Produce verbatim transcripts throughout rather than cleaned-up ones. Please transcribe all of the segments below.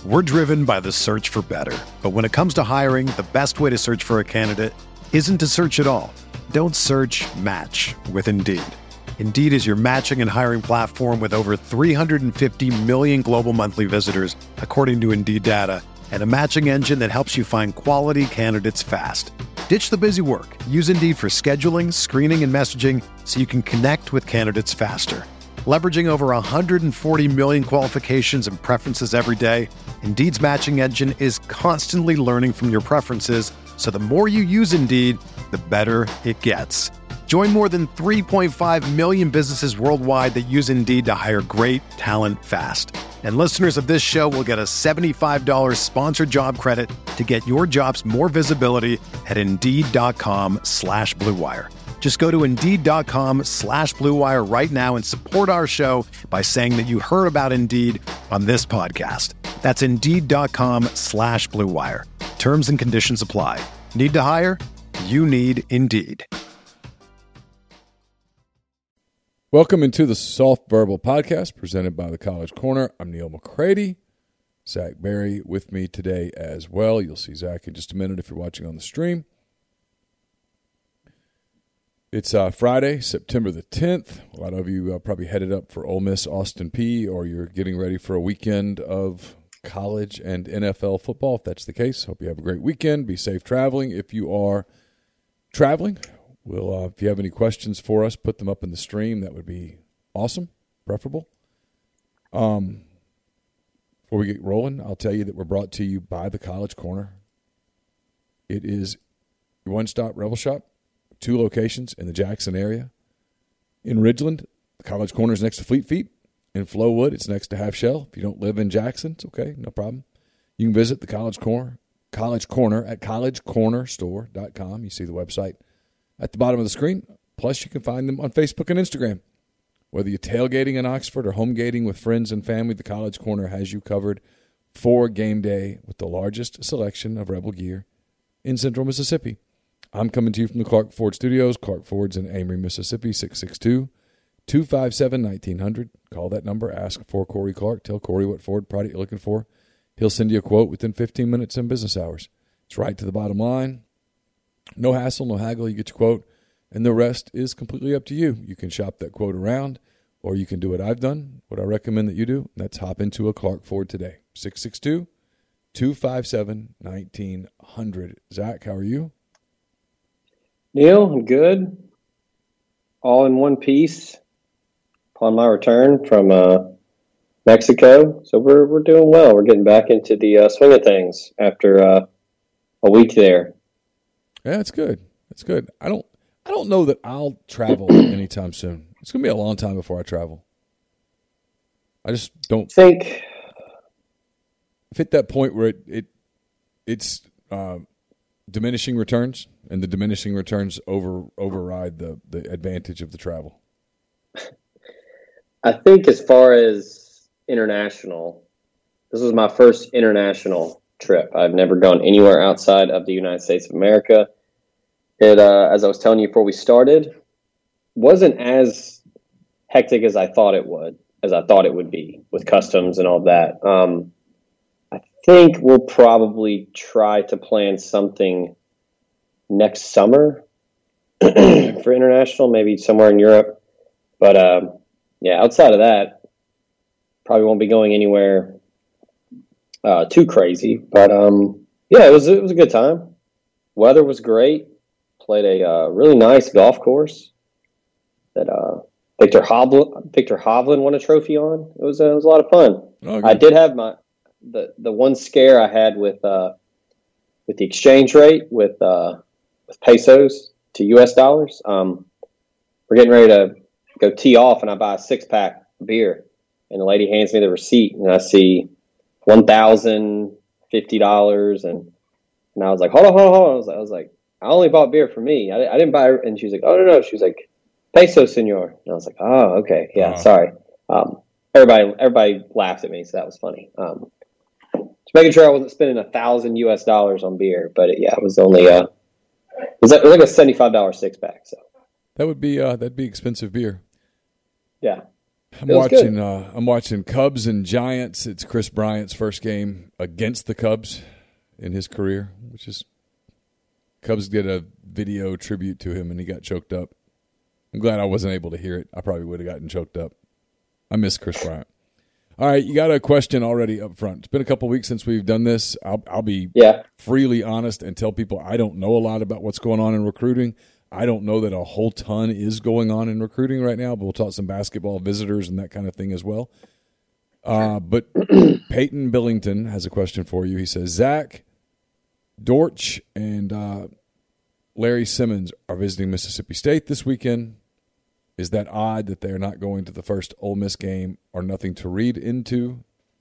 We're driven by the search for better. But when it comes to hiring, the best way to search for a candidate isn't to search at all. Don't search, match with Indeed. Indeed is your matching and hiring platform with over three hundred fifty million global monthly visitors, according to Indeed data, and a matching engine that helps you find quality candidates fast. Ditch the busy work. Use Indeed for scheduling, screening, and messaging so you can connect with candidates faster. Leveraging over one hundred forty million qualifications and preferences every day, Indeed's matching engine is constantly learning from your preferences, so the more you use Indeed, the better it gets. Join more than three point five million businesses worldwide that use Indeed to hire great talent fast. And listeners of this show will get a seventy-five dollars sponsored job credit to get your jobs more visibility at Indeed.com slash Blue Wire. Just go to Indeed.com slash Blue Wire right now and support our show by saying that you heard about Indeed on this podcast. That's Indeed.com slash Blue Wire. Terms and conditions apply. Need to hire? You need Indeed. Welcome into the Soft Verbal Podcast presented by the College Corner. I'm Neil McCready. Zach Berry with me today as well. You'll see Zach in just a minute if you're watching on the stream. It's uh, Friday, September the tenth. A lot of you uh, probably headed up for Ole Miss Austin Peay, or you're getting ready for a weekend of college and N F L football. If that's the case, hope you have a great weekend. Be safe traveling. If you are traveling, we'll, uh, if you have any questions for us, put them up in the stream. That would be awesome, preferable. Um, before we get rolling, I'll tell you that we're brought to you by the College Corner. It is your one-stop Rebel Shop. Two locations in the Jackson area. In Ridgeland, the College Corner is next to Fleet Feet. In Flowwood, it's next to Half Shell. If you don't live in Jackson, it's okay, no problem. You can visit the College Corner, College Corner at college corner store dot com. You see the website at the bottom of the screen. Plus, you can find them on Facebook and Instagram. Whether you're tailgating in Oxford or home gating with friends and family, the College Corner has you covered for game day with the largest selection of Rebel gear in Central Mississippi. I'm coming to you from the Clark Ford Studios. Clark Ford's in Amory, Mississippi, six six two, two five seven, one nine zero zero. Call that number. Ask for Corey Clark. Tell Corey what Ford product you're looking for. He'll send you a quote within fifteen minutes in business hours. It's right to the bottom line. No hassle, no haggle. You get your quote, and the rest is completely up to you. You can shop that quote around, or you can do what I've done, what I recommend that you do. And that's hop into a Clark Ford today. six six two, two five seven, one nine zero zero. Zach, how are you? Neil, I'm good. All in one piece upon my return from uh, Mexico. So we're we're doing well. We're getting back into the uh, swing of things after uh, a week there. Yeah, it's good. It's good. I don't I don't know that I'll travel anytime soon. It's going to be a long time before I travel. I just don't think I've hit that point where it, it it's uh, diminishing returns. And the diminishing returns over override the, the advantage of the travel. I think as far as international, this was my first international trip. I've never gone anywhere outside of the United States of America. It, uh, as I was telling you before we started, wasn't as hectic as I thought it would, as I thought it would be with customs and all that. Um, I think we'll probably try to plan something next summer for international, maybe somewhere in Europe. But um, yeah, outside of that, probably won't be going anywhere uh, too crazy. But um, yeah, it was it was a good time. Weather was great. Played a uh, really nice golf course that uh, Victor Hovland Victor Hovland won a trophy on. It was uh, it was a lot of fun. Oh, I did have my the the one scare I had with uh, with the exchange rate with. Uh, with pesos to U S dollars. Um, we're getting ready to go tee off, and I buy a six-pack of beer, and the lady hands me the receipt, and I see one thousand fifty dollars, and and I was like, hold on, hold on, hold on. I was like, I, was like, I only bought beer for me. I, I didn't buy, and she was like, oh, no, no. She was like, peso, senor. And I was like, oh, okay, yeah, uh-huh. sorry. Um, everybody everybody laughed at me, so that was funny. Um, just making sure I wasn't spending a thousand U S dollars on beer, but it, yeah, it was only uh It was like, it was like a seventy-five dollars six-pack. So that would be uh, that'd be expensive beer. Yeah. I'm watching. Uh, I'm watching Cubs and Giants. It's Chris Bryant's first game against the Cubs in his career, which is Cubs did a video tribute to him, and he got choked up. I'm glad I wasn't able to hear it. I probably would have gotten choked up. I miss Chris Bryant. All right, you got a question already up front. It's been a couple weeks since we've done this. I'll, I'll be yeah. freely honest and tell people I don't know a lot about what's going on in recruiting. I don't know that a whole ton is going on in recruiting right now, but we'll talk some basketball visitors and that kind of thing as well. Uh, but Peyton Billington has a question for you. He says, Zach, Dortch, and uh, Larry Simmons are visiting Mississippi State this weekend. Is that odd that they're not going to the first Ole Miss game or nothing to read into?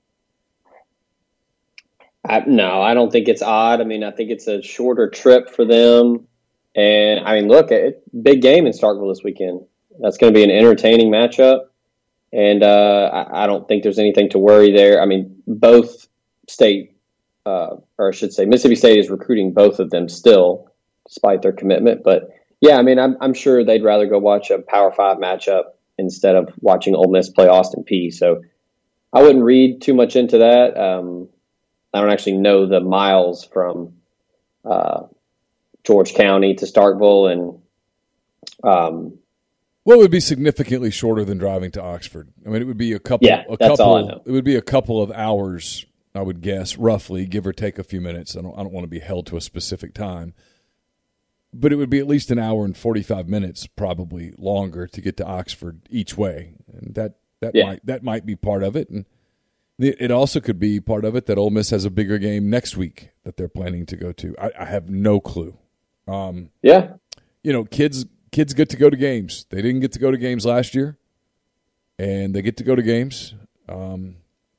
I, no, I don't think it's odd. I mean, I think it's a shorter trip for them. And, I mean, look, it, big game in Starkville this weekend. That's going to be an entertaining matchup. And uh, I, I don't think there's anything to worry there. I mean, both state, uh, or I should say Mississippi State is recruiting both of them still, despite their commitment. But, yeah, I mean, I'm, I'm sure they'd rather go watch a Power Five matchup instead of watching Ole Miss play Austin Peay. So I wouldn't read too much into that. Um, I don't actually know the miles from uh, George County to Starkville, and um, well, it would be significantly shorter than driving to Oxford. I mean, it would be a couple. Yeah, a that's couple, all I know. It would be a couple of hours, I would guess, roughly, give or take a few minutes. I don't. I don't want to be held to a specific time. But it would be at least an hour and forty-five minutes, probably longer, to get to Oxford each way, and that that yeah. might that might be part of it. And it also could be part of it that Ole Miss has a bigger game next week that they're planning to go to. I, I have no clue. Um, yeah, you know, kids kids get to go to games. They didn't get to go to games last year, and they get to go to games, um,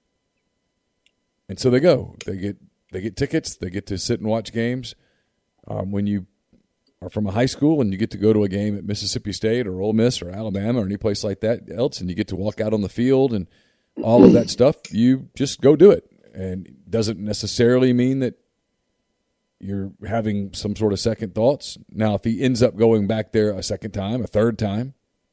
and so they go. They get they get tickets. They get to sit and watch games. Um, when you are from a high school and you get to go to a game at Mississippi State or Ole Miss or Alabama or any place like that else, and you get to walk out on the field and all of that stuff, you just go do it. And it doesn't necessarily mean that you're having some sort of second thoughts. Now, if he ends up going back there a second time, a third time,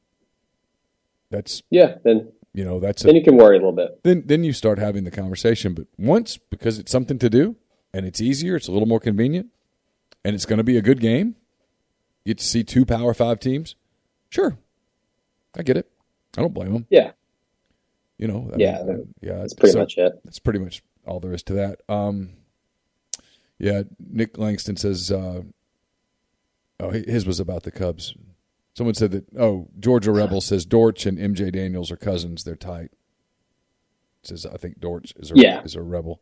that's yeah. Then you know that's then a, you can worry a little bit. Then then you start having the conversation. But once, because it's something to do and it's easier, it's a little more convenient, and it's going to be a good game. You get to see two Power Five teams. Sure, I get it. I don't blame them. Yeah. You know, I yeah, mean, yeah, that's pretty so much it. That's pretty much all there is to that. Um, yeah, Nick Langston says, uh, oh, his was about the Cubs. Someone said that, oh, Georgia Rebel says Dortch and M J Daniels are cousins. They're tight. It says, I think Dortch is a, yeah. is a Rebel.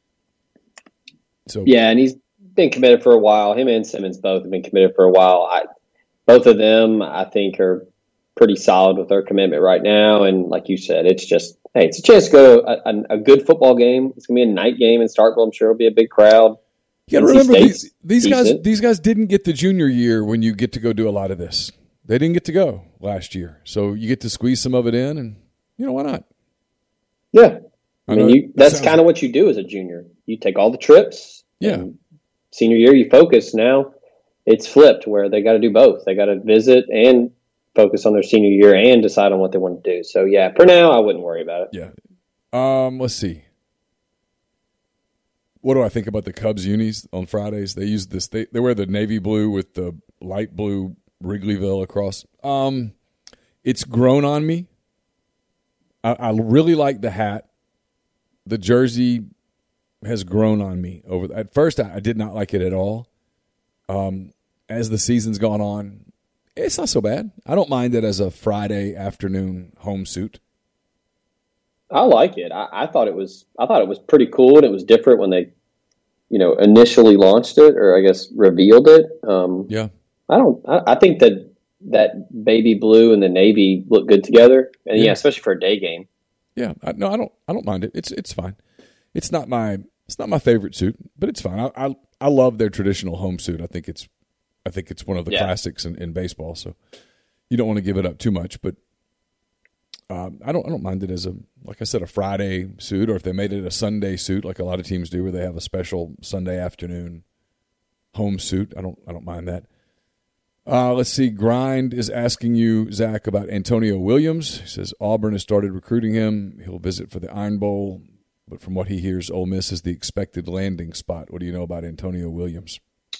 So yeah, and he's been committed for a while. Him and Simmons both have been committed for a while. I, both of them, I think, are pretty solid with their commitment right now. And like you said, it's just, hey, it's a chance to go to a, a, a good football game. It's going to be a night game in Starkville. I'm sure it'll be a big crowd. You got to remember, these, these guys These guys didn't get the junior year when you get to go do a lot of this. They didn't get to go last year. So you get to squeeze some of it in, and, you know, why not? Yeah. I, I mean, you, that's kind of like, what you do as a junior. You take all the trips. Yeah. Senior year, you focus. Now it's flipped where they got to do both. They got to visit and focus on their senior year and decide on what they want to do. So, yeah, for now, I wouldn't worry about it. Yeah. Um, let's see. What do I think about the Cubs unis on Fridays? They use this. They, they wear the navy blue with the light blue Wrigleyville across. Um, it's grown on me. I, I really like the hat. The jersey has grown on me. Over At first, I, I did not like it at all. Um, as the season's gone on, it's not so bad. I don't mind it as a Friday afternoon home suit. I like it. I, I thought it was. I thought it was pretty cool, and it was different when they, you know, initially launched it, or I guess revealed it. Um, yeah. I don't. I, I think that that baby blue and the navy look good together, and yeah, yeah especially for a day game. Yeah. I, no, I don't. I don't mind it. It's it's fine. It's not my. It's not my favorite suit, but it's fine. I I, I love their traditional home suit. I think it's. I think it's one of the yeah. classics in, in baseball. So you don't want to give it up too much, but um, I don't. I don't mind it as a, like I said, a Friday suit, or if they made it a Sunday suit, like a lot of teams do, where they have a special Sunday afternoon home suit. I don't. I don't mind that. Uh, let's see. Grind is asking you, Zach, about Antonio Williams. He says Auburn has started recruiting him. He'll visit for the Iron Bowl, but from what he hears, Ole Miss is the expected landing spot. What do you know about Antonio Williams?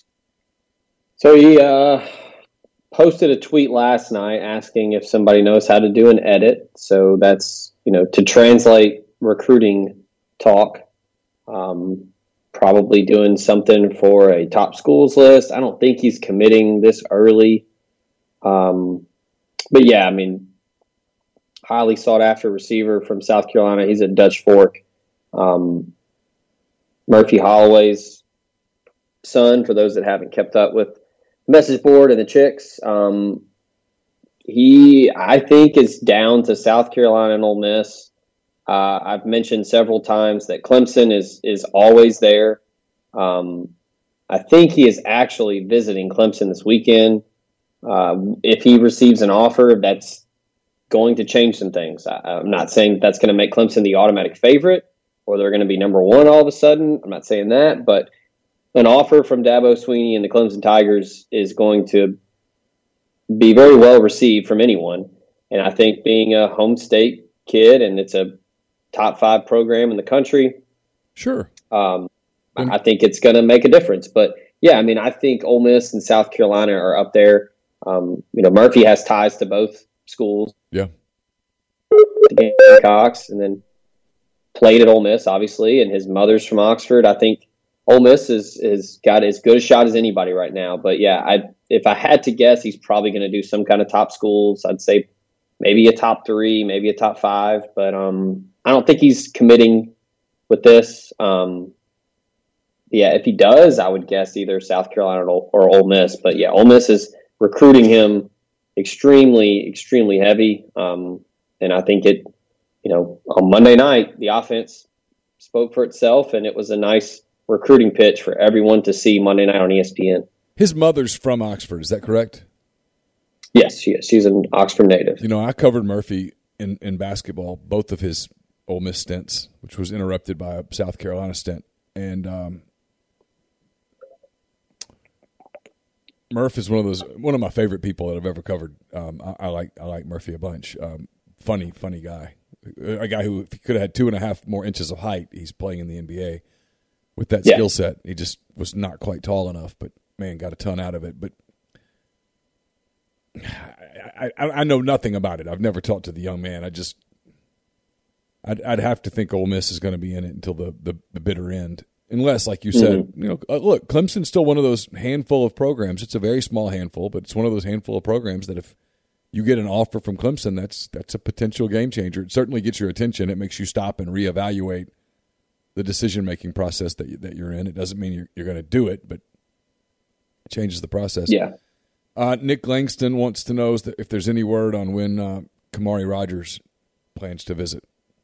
So he uh, posted a tweet last night asking if somebody knows how to do an edit. So that's, you know, to translate recruiting talk. Um, probably doing something for a top schools list. I don't think he's committing this early. Um, but yeah, I mean, highly sought after receiver from South Carolina. He's at Dutch Fork. Um, Murphy Holloway's son, for those that haven't kept up with the message board and the chicks. Um, he, I think, is down to South Carolina and Ole Miss. Uh, I've mentioned several times that Clemson is is always there. Um, I think he is actually visiting Clemson this weekend. Uh, if he receives an offer, that's going to change some things. I, I'm not saying that's going to make Clemson the automatic favorite or they're going to be number one all of a sudden. I'm not saying that, but an offer from Dabo Swinney and the Clemson Tigers is going to be very well received from anyone. And I think being a home state kid and it's a top five program in the country. Sure. Um, I think it's going to make a difference. But, yeah, I mean, I think Ole Miss and South Carolina are up there. Um, you know, Murphy has ties to both schools. Yeah. The Gamecocks, and then played at Ole Miss, obviously, and his mother's from Oxford. I think Ole Miss is, is got as good a shot as anybody right now. But, yeah, I if I had to guess, he's probably going to do some kind of top schools. I'd say maybe a top three, maybe a top five. But, um I don't think he's committing with this. Um, yeah, if he does, I would guess either South Carolina or, or Ole Miss. But, yeah, Ole Miss is recruiting him extremely, extremely heavy. Um, and I think it, you know, on Monday night, the offense spoke for itself, and it was a nice recruiting pitch for everyone to see Monday night on E S P N. His mother's from Oxford. Is that correct? Yes, she is. She's an Oxford native. You know, I covered Murphy in, in basketball, both of his Ole Miss stints, which was interrupted by a South Carolina stint. And um, Murph is one of those one of my favorite people that I've ever covered. Um, I, I like I like Murphy a bunch. Um, funny, funny guy. A guy who, if he could have had two and a half more inches of height, he's playing in the N B A with that yeah. skill set. He just was not quite tall enough, but man, got a ton out of it. But I, I, I know nothing about it. I've never talked to the young man. I just I'd, I'd have to think Ole Miss is going to be in it until the, the, the bitter end. Unless, like you said, mm-hmm. you know, uh, look, Clemson's still one of those handful of programs. It's a very small handful, but it's one of those handful of programs that if you get an offer from Clemson, that's that's a potential game changer. It certainly gets your attention. It makes you stop and reevaluate the decision-making process that, you, that you're in. It doesn't mean you're, you're going to do it, but it changes the process. Yeah. Uh, Nick Langston wants to know if there's any word on when uh, Kamari Rogers plans to visit.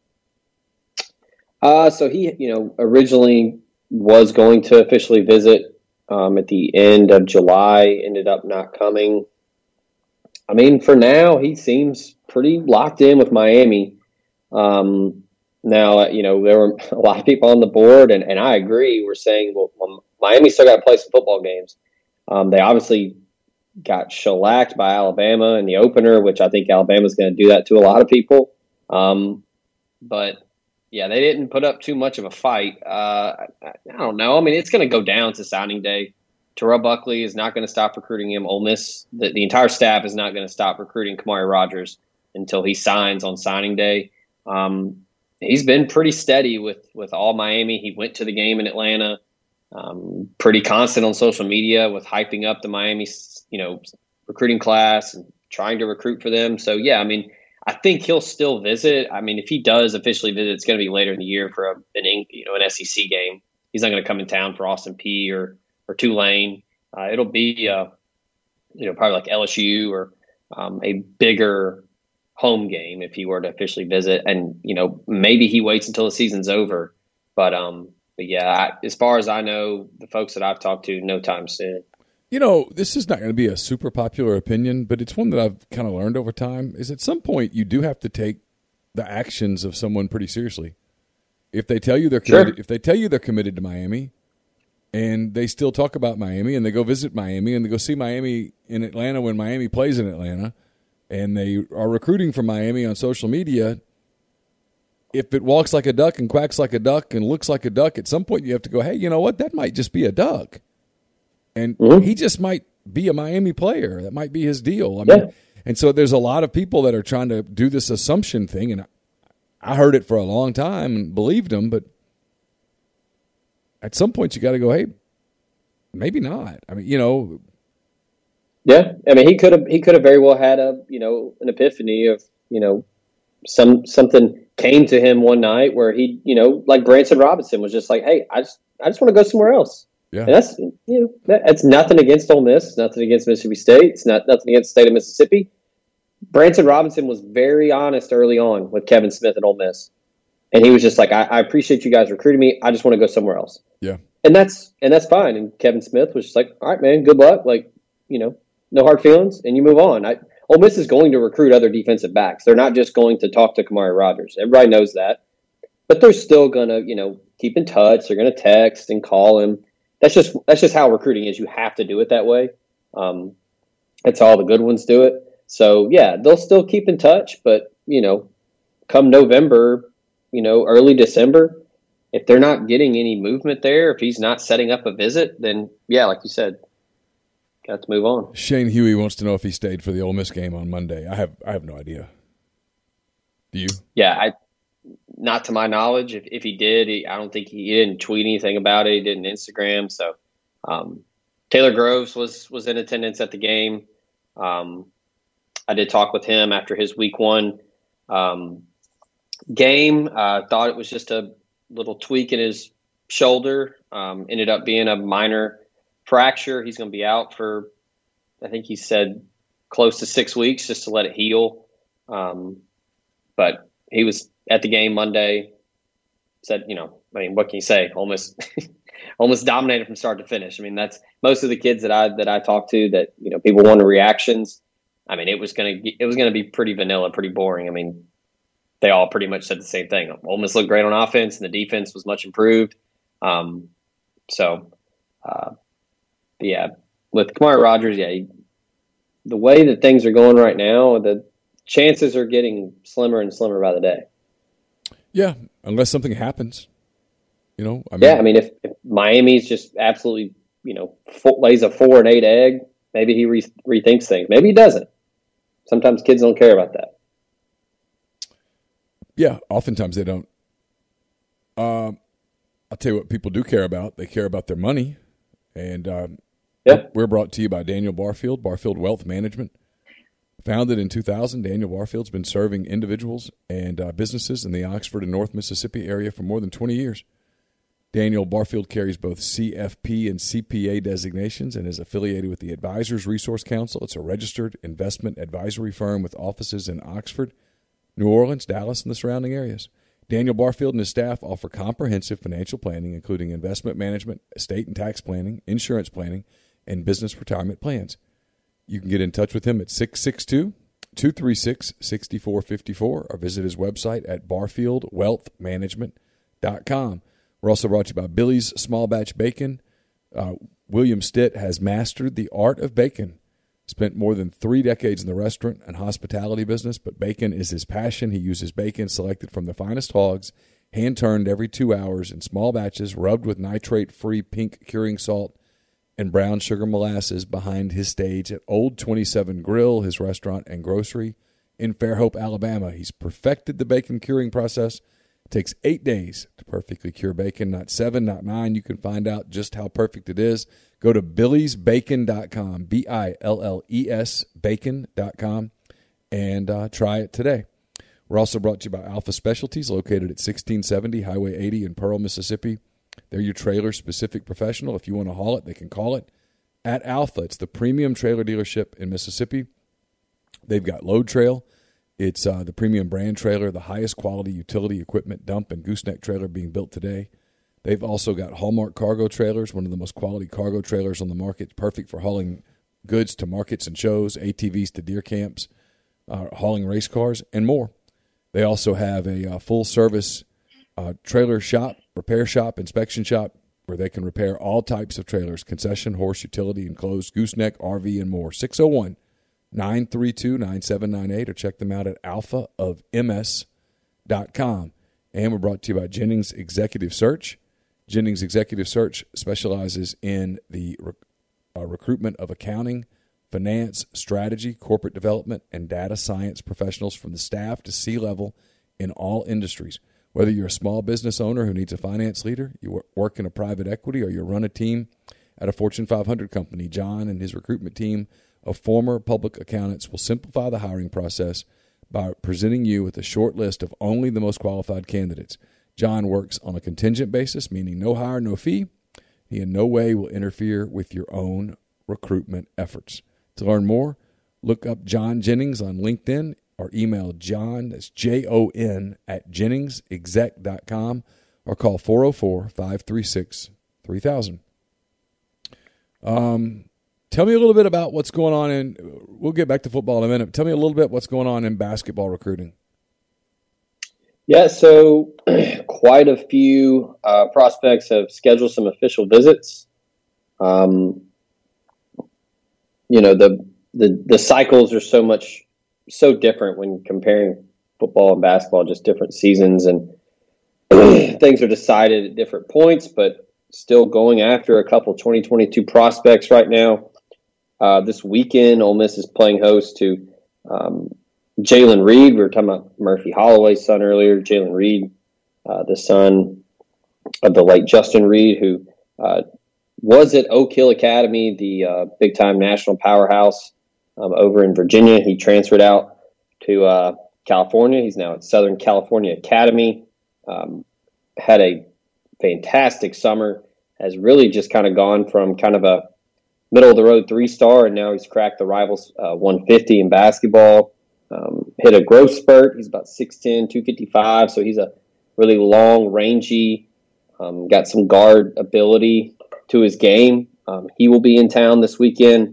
Uh, so he, you know, originally was going to officially visit um, at the end of July, ended up not coming. I mean, for now, he seems pretty locked in with Miami. Um, now, you know, there were a lot of people on the board, and, and I agree. We're saying, well, well Miami still got to play some football games. Um, they obviously got shellacked by Alabama in the opener, which I think Alabama's going to do that to a lot of people. Um, but yeah, they didn't put up too much of a fight. Uh, I, I don't know. I mean, it's going to go down to signing day. Terrell Buckley is not going to stop recruiting him. Ole Miss, the, the entire staff is not going to stop recruiting Kamari Rogers until he signs on signing day. Um, he's been pretty steady with, with all Miami. He went to the game in Atlanta. Um, pretty constant on social media with hyping up the Miami, you know, recruiting class and trying to recruit for them. So, yeah, I mean, I think he'll still visit. I mean, if he does officially visit, it's going to be later in the year for a, an you know an S E C game. He's not going to come in town for Austin Peay or or Tulane. Uh, it'll be uh, you know probably like L S U or um, a bigger home game if he were to officially visit. And you know maybe he waits until the season's over. But um, but yeah, I, as far as I know, the folks that I've talked to, no time soon. You know, this is not going to be a super popular opinion, but it's one that I've kind of learned over time, is at some point you do have to take the actions of someone pretty seriously. If they tell you they're committed, sure. if they tell you they're committed to Miami, and they still talk about Miami, and they go visit Miami, and they go see Miami in Atlanta when Miami plays in Atlanta, and they are recruiting from Miami on social media. If it walks like a duck and quacks like a duck and looks like a duck, at some point you have to go, hey, you know what? That might just be a duck. And mm-hmm. he just might be a Miami player. That might be his deal. I mean, yeah. And so there's a lot of people that are trying to do this assumption thing, and I heard it for a long time and believed them, but at some point you got to go, hey, maybe not. I mean, you know. Yeah, I mean, he could have he could have very well had a you know an epiphany of you know some something came to him one night where he you know like Branson Robinson was just like, hey, I just I just want to go somewhere else. Yeah, and that's you know that, that's nothing against Ole Miss, nothing against Mississippi State, it's not nothing against the state of Mississippi. Branson Robinson was very honest early on with Kevin Smith at Ole Miss, and he was just like, I, I appreciate you guys recruiting me. I just want to go somewhere else. Yeah, and that's and that's fine. And Kevin Smith was just like, all right, man, good luck. Like you know. No hard feelings, and you move on. I, Ole Miss is going to recruit other defensive backs. They're not just going to talk to Kamari Rogers. Everybody knows that. But they're still going to, you know, keep in touch. They're going to text and call him. That's just that's just how recruiting is. You have to do it that way. Um, that's how all the good ones do it. So, yeah, they'll still keep in touch. But, you know, come November, you know, early December, if they're not getting any movement there, if he's not setting up a visit, then, yeah, like you said, got to move on. Shane Huey wants to know if he stayed for the Ole Miss game on Monday. I have I have no idea. Do you? Yeah, I not to my knowledge. If if he did, he, I don't think he, he didn't tweet anything about it. He didn't Instagram. So um, Taylor Groves was was in attendance at the game. Um, I did talk with him after his week one um, game. Uh, thought it was just a little tweak in his shoulder. Um, ended up being a minor fracture. He's going to be out for, I think he said, close to six weeks just to let it heal. Um, but he was at the game Monday. Said, you know, I mean, what can you say? Almost, almost dominated from start to finish. I mean, that's most of the kids that I that I talked to that you know people wanted reactions. I mean, it was going to it was going to be pretty vanilla, pretty boring. I mean, they all pretty much said the same thing. Ole Miss looked great on offense, and the defense was much improved. Um, so. Uh, But yeah, with Kamari Rogers, yeah, he, the way that things are going right now, the chances are getting slimmer and slimmer by the day. Yeah, unless something happens, you know. I mean, yeah, I mean, if, if Miami's just absolutely, you know, four, lays a four and eight egg, maybe he re- rethinks things. Maybe he doesn't. Sometimes kids don't care about that. Yeah, oftentimes they don't. Um, I'll tell you what people do care about. They care about their money, and um, yeah. We're brought to you by Daniel Barfield, Barfield Wealth Management. Founded in two thousand, Daniel Barfield's been serving individuals and uh, businesses in the Oxford and North Mississippi area for more than twenty years. Daniel Barfield carries both C F P and C P A designations and is affiliated with the Advisors Resource Council. It's a registered investment advisory firm with offices in Oxford, New Orleans, Dallas, and the surrounding areas. Daniel Barfield and his staff offer comprehensive financial planning, including investment management, estate and tax planning, insurance planning, and business retirement plans. You can get in touch with him at six six two, two three six, six four five four or visit his website at barfield wealth management dot com. We're also brought to you by Billy's Small Batch Bacon. Uh, William Stitt has mastered the art of bacon. Spent more than three decades in the restaurant and hospitality business, but bacon is his passion. He uses bacon selected from the finest hogs, hand-turned every two hours in small batches, rubbed with nitrate-free pink curing salt and brown sugar molasses behind his stage at Old twenty-seven Grill, his restaurant and grocery in Fairhope, Alabama. He's perfected the bacon curing process. It takes eight days to perfectly cure bacon, not seven, not nine. You can find out just how perfect it is. Go to billies bacon dot com, B I L L E S, bacon dot com, and uh, try it today. We're also brought to you by Alpha Specialties, located at sixteen seventy Highway eighty in Pearl, Mississippi. They're your trailer-specific professional. If you want to haul it, they can call it at Alpha. It's the premium trailer dealership in Mississippi. They've got Load Trail. It's uh, the premium brand trailer, the highest quality utility equipment dump and gooseneck trailer being built today. They've also got Hallmark cargo trailers, one of the most quality cargo trailers on the market, perfect for hauling goods to markets and shows, A T Vs to deer camps, uh, hauling race cars, and more. They also have a uh, full-service uh, trailer shop, repair shop, inspection shop, where they can repair all types of trailers, concession, horse, utility, enclosed, gooseneck, R V, and more. six oh one, nine three two, nine seven nine eight or check them out at alpha of m s dot com. And we're brought to you by Jennings Executive Search. Jennings Executive Search specializes in the rec- uh, recruitment of accounting, finance, strategy, corporate development, and data science professionals from the staff to C-level in all industries. Whether you're a small business owner who needs a finance leader, you work in a private equity, or you run a team at a Fortune five hundred company, John and his recruitment team of former public accountants will simplify the hiring process by presenting you with a short list of only the most qualified candidates. John works on a contingent basis, meaning no hire, no fee. He in no way will interfere with your own recruitment efforts. To learn more, look up John Jennings on LinkedIn or email John, that's J O N, at jennings exec dot com or call four oh four, five three six, three thousand. Um, tell me a little bit about what's going on in, we'll get back to football in a minute. Tell me a little bit what's going on in basketball recruiting. Yeah, so quite a few uh, prospects have scheduled some official visits. Um, you know, the, the the cycles are so much, so different when comparing football and basketball, just different seasons, and things are decided at different points, but still going after a couple twenty twenty-two prospects right now. Uh, this weekend, Ole Miss is playing host to um, Jalen Reed. We were talking about Murphy Holloway's son earlier. Jalen Reed, uh, the son of the late Justin Reed, who uh, was at Oak Hill Academy, the uh, big-time national powerhouse um, over in Virginia. He transferred out to uh, California. He's now at Southern California Academy. Um, had a fantastic summer. Has really just kind of gone from kind of a middle-of-the-road three-star, and now he's cracked the Rivals uh, one fifty in basketball. Um, hit a growth spurt. He's about six ten, two fifty-five, so he's a really long, rangy, um, got some guard ability to his game. Um, he will be in town this weekend.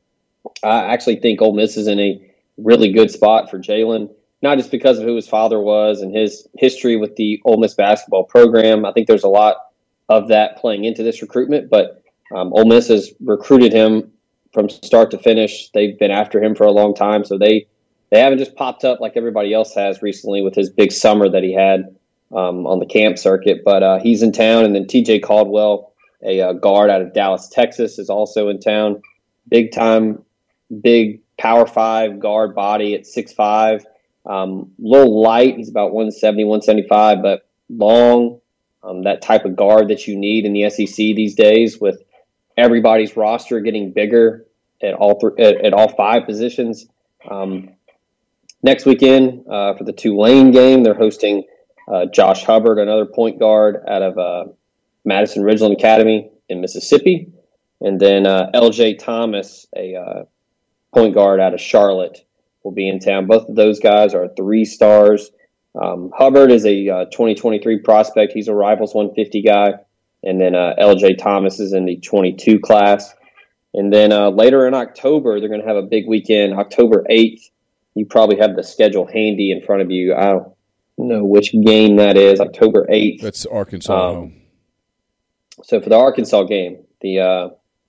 I actually think Ole Miss is in a really good spot for Jalen, not just because of who his father was and his history with the Ole Miss basketball program. I think there's a lot of that playing into this recruitment, but um, Ole Miss has recruited him from start to finish. They've been after him for a long time, so they They haven't just popped up like everybody else has recently with his big summer that he had um, on the camp circuit. But uh, he's in town, and then T J Caldwell, a uh, guard out of Dallas, Texas, is also in town. Big time, big power five guard body at six five. Um, little light. He's about one seventy, one seventy-five, but long. Um, that type of guard that you need in the S E C these days, with everybody's roster getting bigger at all th- at, at all five positions. Um, Next weekend uh, for the Tulane game, they're hosting uh, Josh Hubbard, another point guard out of uh, Madison Ridgeland Academy in Mississippi. And then uh, L J Thomas, a uh, point guard out of Charlotte, will be in town. Both of those guys are three stars. Um, Hubbard is a uh, twenty twenty-three prospect. He's a Rivals one fifty guy. And then uh, L J Thomas is in the twenty-two class. And then uh, later in October, they're going to have a big weekend, October eighth. You probably have the schedule handy in front of you. I don't know which game that is, October eighth. That's Arkansas. Um, so for the Arkansas game, the uh,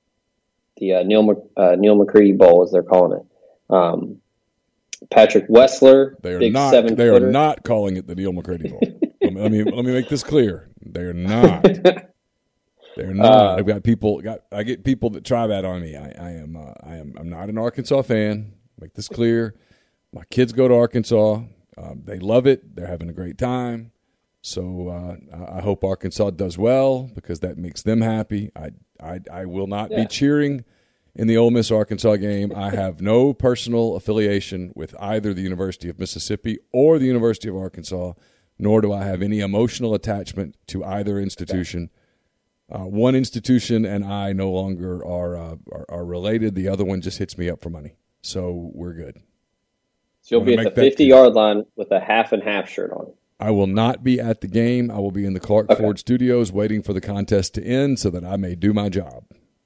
the uh, Neil uh, Neil McCready Bowl, as they're calling it, um, Patrick Wessler, they are big not. seven They footer. are not calling it the Neil McCready Bowl. let, me, let me let me make this clear. They are not. They're not. Uh, I've got people. Got I get people that try that on me. I, I am. Uh, I am. I'm not an Arkansas fan. Make this clear. My kids go to Arkansas. Um, they love it. They're having a great time. So uh, I hope Arkansas does well because that makes them happy. I I, I will not yeah. be cheering in the Ole Miss Arkansas game. I have no personal affiliation with either the University of Mississippi or the University of Arkansas, nor do I have any emotional attachment to either institution. Uh, one institution and I no longer are, uh, are are related. The other one just hits me up for money. So we're good. So you'll be at the fifty-yard line with a half-and-half shirt on. I will not be at the game. I will be in the Clark okay. Ford Studios waiting for the contest to end so that I may do my job.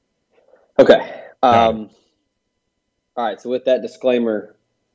Okay. Um, all right, so with that disclaimer,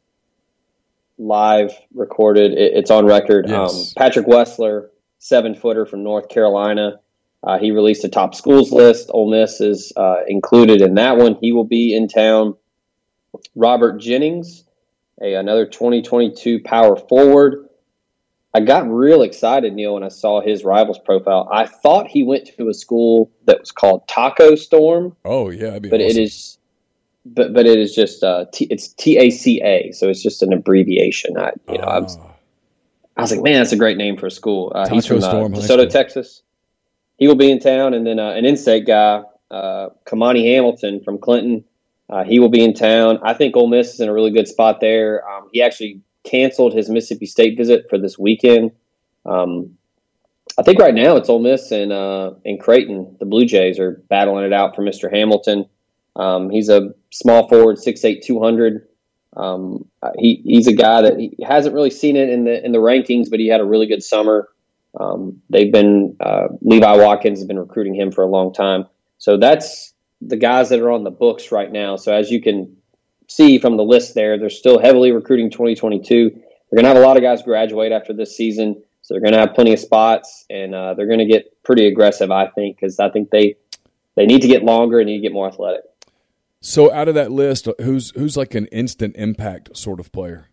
live recorded, it, it's on record. Yes. Um, Patrick Wessler, seven-footer from North Carolina. Uh, he released a top schools list. Ole Miss is uh, included in that one. He will be in town. Robert Jennings, a, another twenty twenty-two power forward. I got real excited, Neil, when I saw his rivals profile. I thought he went to a school that was called Taco Storm. Oh yeah, that'd be but awesome. it is, but but it is just uh, T, it's T A C A, so it's just an abbreviation. I you know uh, I was I was like, man, that's a great name for a school. Uh, he's from uh, Storm High DeSoto, School. Texas. He will be in town, and then uh, an in-state guy, uh, Kamani Hamilton from Clinton. Uh, he will be in town. I think Ole Miss is in a really good spot there. Um, he actually canceled his Mississippi State visit for this weekend. Um, I think right now it's Ole Miss and uh, and Creighton. The Blue Jays are battling it out for Mister Hamilton. Um, he's a small forward, six eight, two hundred. Um, he he's a guy that he hasn't really seen it in the in the rankings, but he had a really good summer. Um, they've been uh, Levi Watkins has been recruiting him for a long time. So that's the guys that are on the books right now. So as you can see from the list there, they're still heavily recruiting twenty twenty-two. They're going to have a lot of guys graduate after this season, so they're going to have plenty of spots, and uh, they're going to get pretty aggressive, I think, because I think they they need to get longer and need to get more athletic. So out of that list, who's who's like an instant impact sort of player?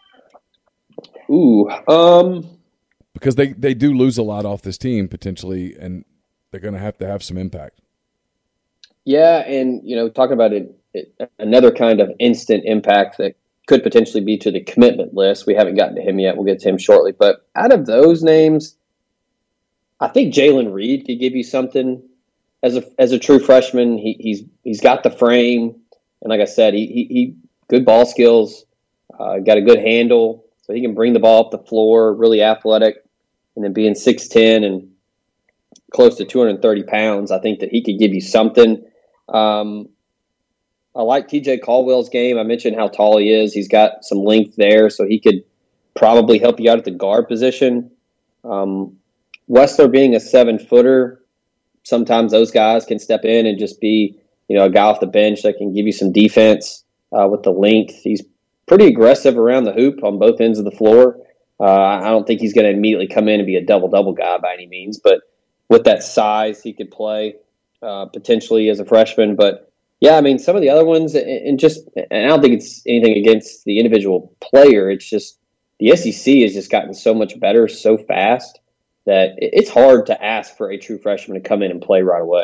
Ooh, um, because they, they do lose a lot off this team potentially, and they're going to have to have some impact. Yeah, and you know, talking about it, it, another kind of instant impact that could potentially be to the commitment list. We haven't gotten to him yet. We'll get to him shortly. But out of those names, I think Jalen Reed could give you something as a as a true freshman. He, he's he's got the frame, and like I said, he he, he good ball skills, uh, got a good handle, so he can bring the ball up the floor. Really athletic, and then being six ten and close to two hundred thirty pounds, I think that he could give you something. Um, I like T J Caldwell's game. I mentioned how tall he is. He's got some length there, so he could probably help you out at the guard position. Um, Wessler being a seven-footer, sometimes those guys can step in and just be, you know, a guy off the bench that can give you some defense uh, with the length. He's pretty aggressive around the hoop on both ends of the floor. Uh, I don't think he's going to immediately come in and be a double-double guy by any means, but with that size, he could play uh, potentially as a freshman. But, yeah, I mean, some of the other ones, and just – and I don't think it's anything against the individual player. It's just the S E C has just gotten so much better so fast that it's hard to ask for a true freshman to come in and play right away.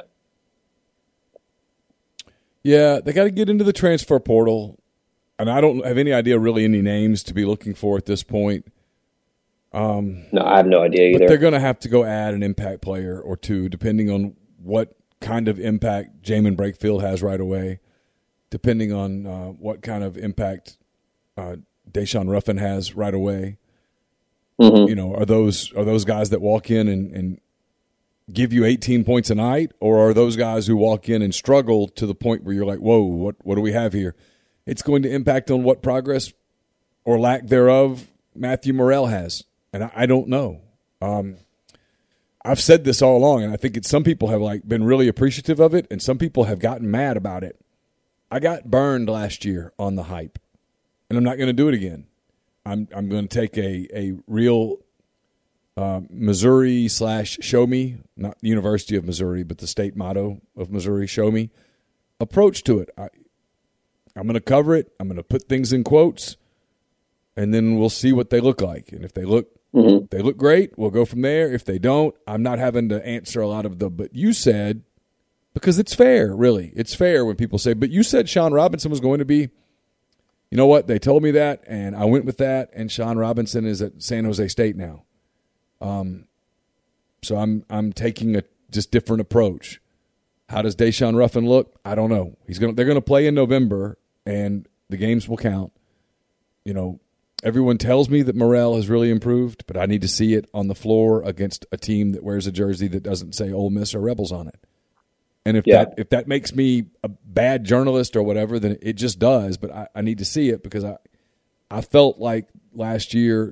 Yeah, they got to get into the transfer portal, and I don't have any idea really any names to be looking for at this point. Um, no, I have no idea either. But they're going to have to go add an impact player or two, depending on what kind of impact Jamin Brakefield has right away, depending on uh, what kind of impact uh, Deshaun Ruffin has right away. Mm-hmm. You know, are those are those guys that walk in and, and give you eighteen points a night, or are those guys who walk in and struggle to the point where you're like, whoa, what what do we have here? It's going to impact on what progress or lack thereof Matthew Morrell has. And I, I don't know. Um, I've said this all along, and I think it's, some people have like been really appreciative of it, and some people have gotten mad about it. I got burned last year on the hype, and I'm not going to do it again. I'm I'm going to take a a real uh, Missouri slash show me, not the University of Missouri, but the state motto of Missouri, show me, approach to it. I, I'm going to cover it. I'm going to put things in quotes, and then we'll see what they look like. And if they look mm-hmm. if they look great, we'll go from there. If they don't, I'm not having to answer a lot of the but you said, because it's fair, really. It's fair when people say, but you said Sean Robinson was going to be. You know what? They told me that, and I went with that, and Sean Robinson is at San Jose State now. Um, so I'm I'm taking a just different approach. How does Deshaun Ruffin look? I don't know. He's gonna they're gonna play in November, and the games will count. You know, everyone tells me that Morrell has really improved, but I need to see it on the floor against a team that wears a jersey that doesn't say Ole Miss or Rebels on it. And if yeah. that if that makes me a bad journalist or whatever, then it just does. But I, I need to see it because I I felt like last year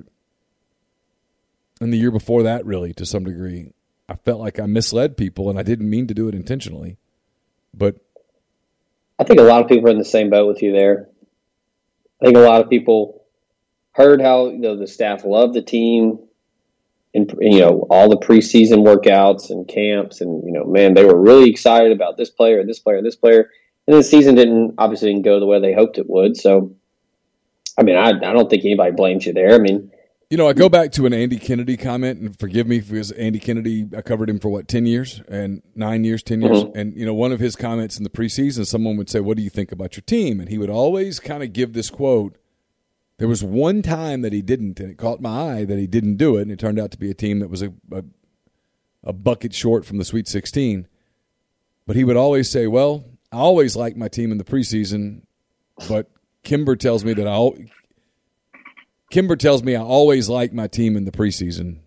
and the year before that, really, to some degree, I felt like I misled people, and I didn't mean to do it intentionally. But I think a lot of people are in the same boat with you there. I think a lot of people heard how, you know, the staff loved the team, in, you know, all the preseason workouts and camps, and, you know, man, they were really excited about this player, this player, this player. And the season didn't, obviously didn't go the way they hoped it would. So, I mean, I, I don't think anybody blames you there. I mean, you know, I go back to an Andy Kennedy comment, and forgive me because Andy Kennedy, I covered him for what, ten years and nine years, ten years. Mm-hmm. And, you know, one of his comments in the preseason, someone would say, what do you think about your team? And he would always kind of give this quote. There was one time that he didn't, and it caught my eye that he didn't do it, and it turned out to be a team that was a, a, a bucket short from the Sweet sixteen. But he would always say, well, I always like my team in the preseason, but Kimber tells me that I Kimber tells me I always like my team in the preseason.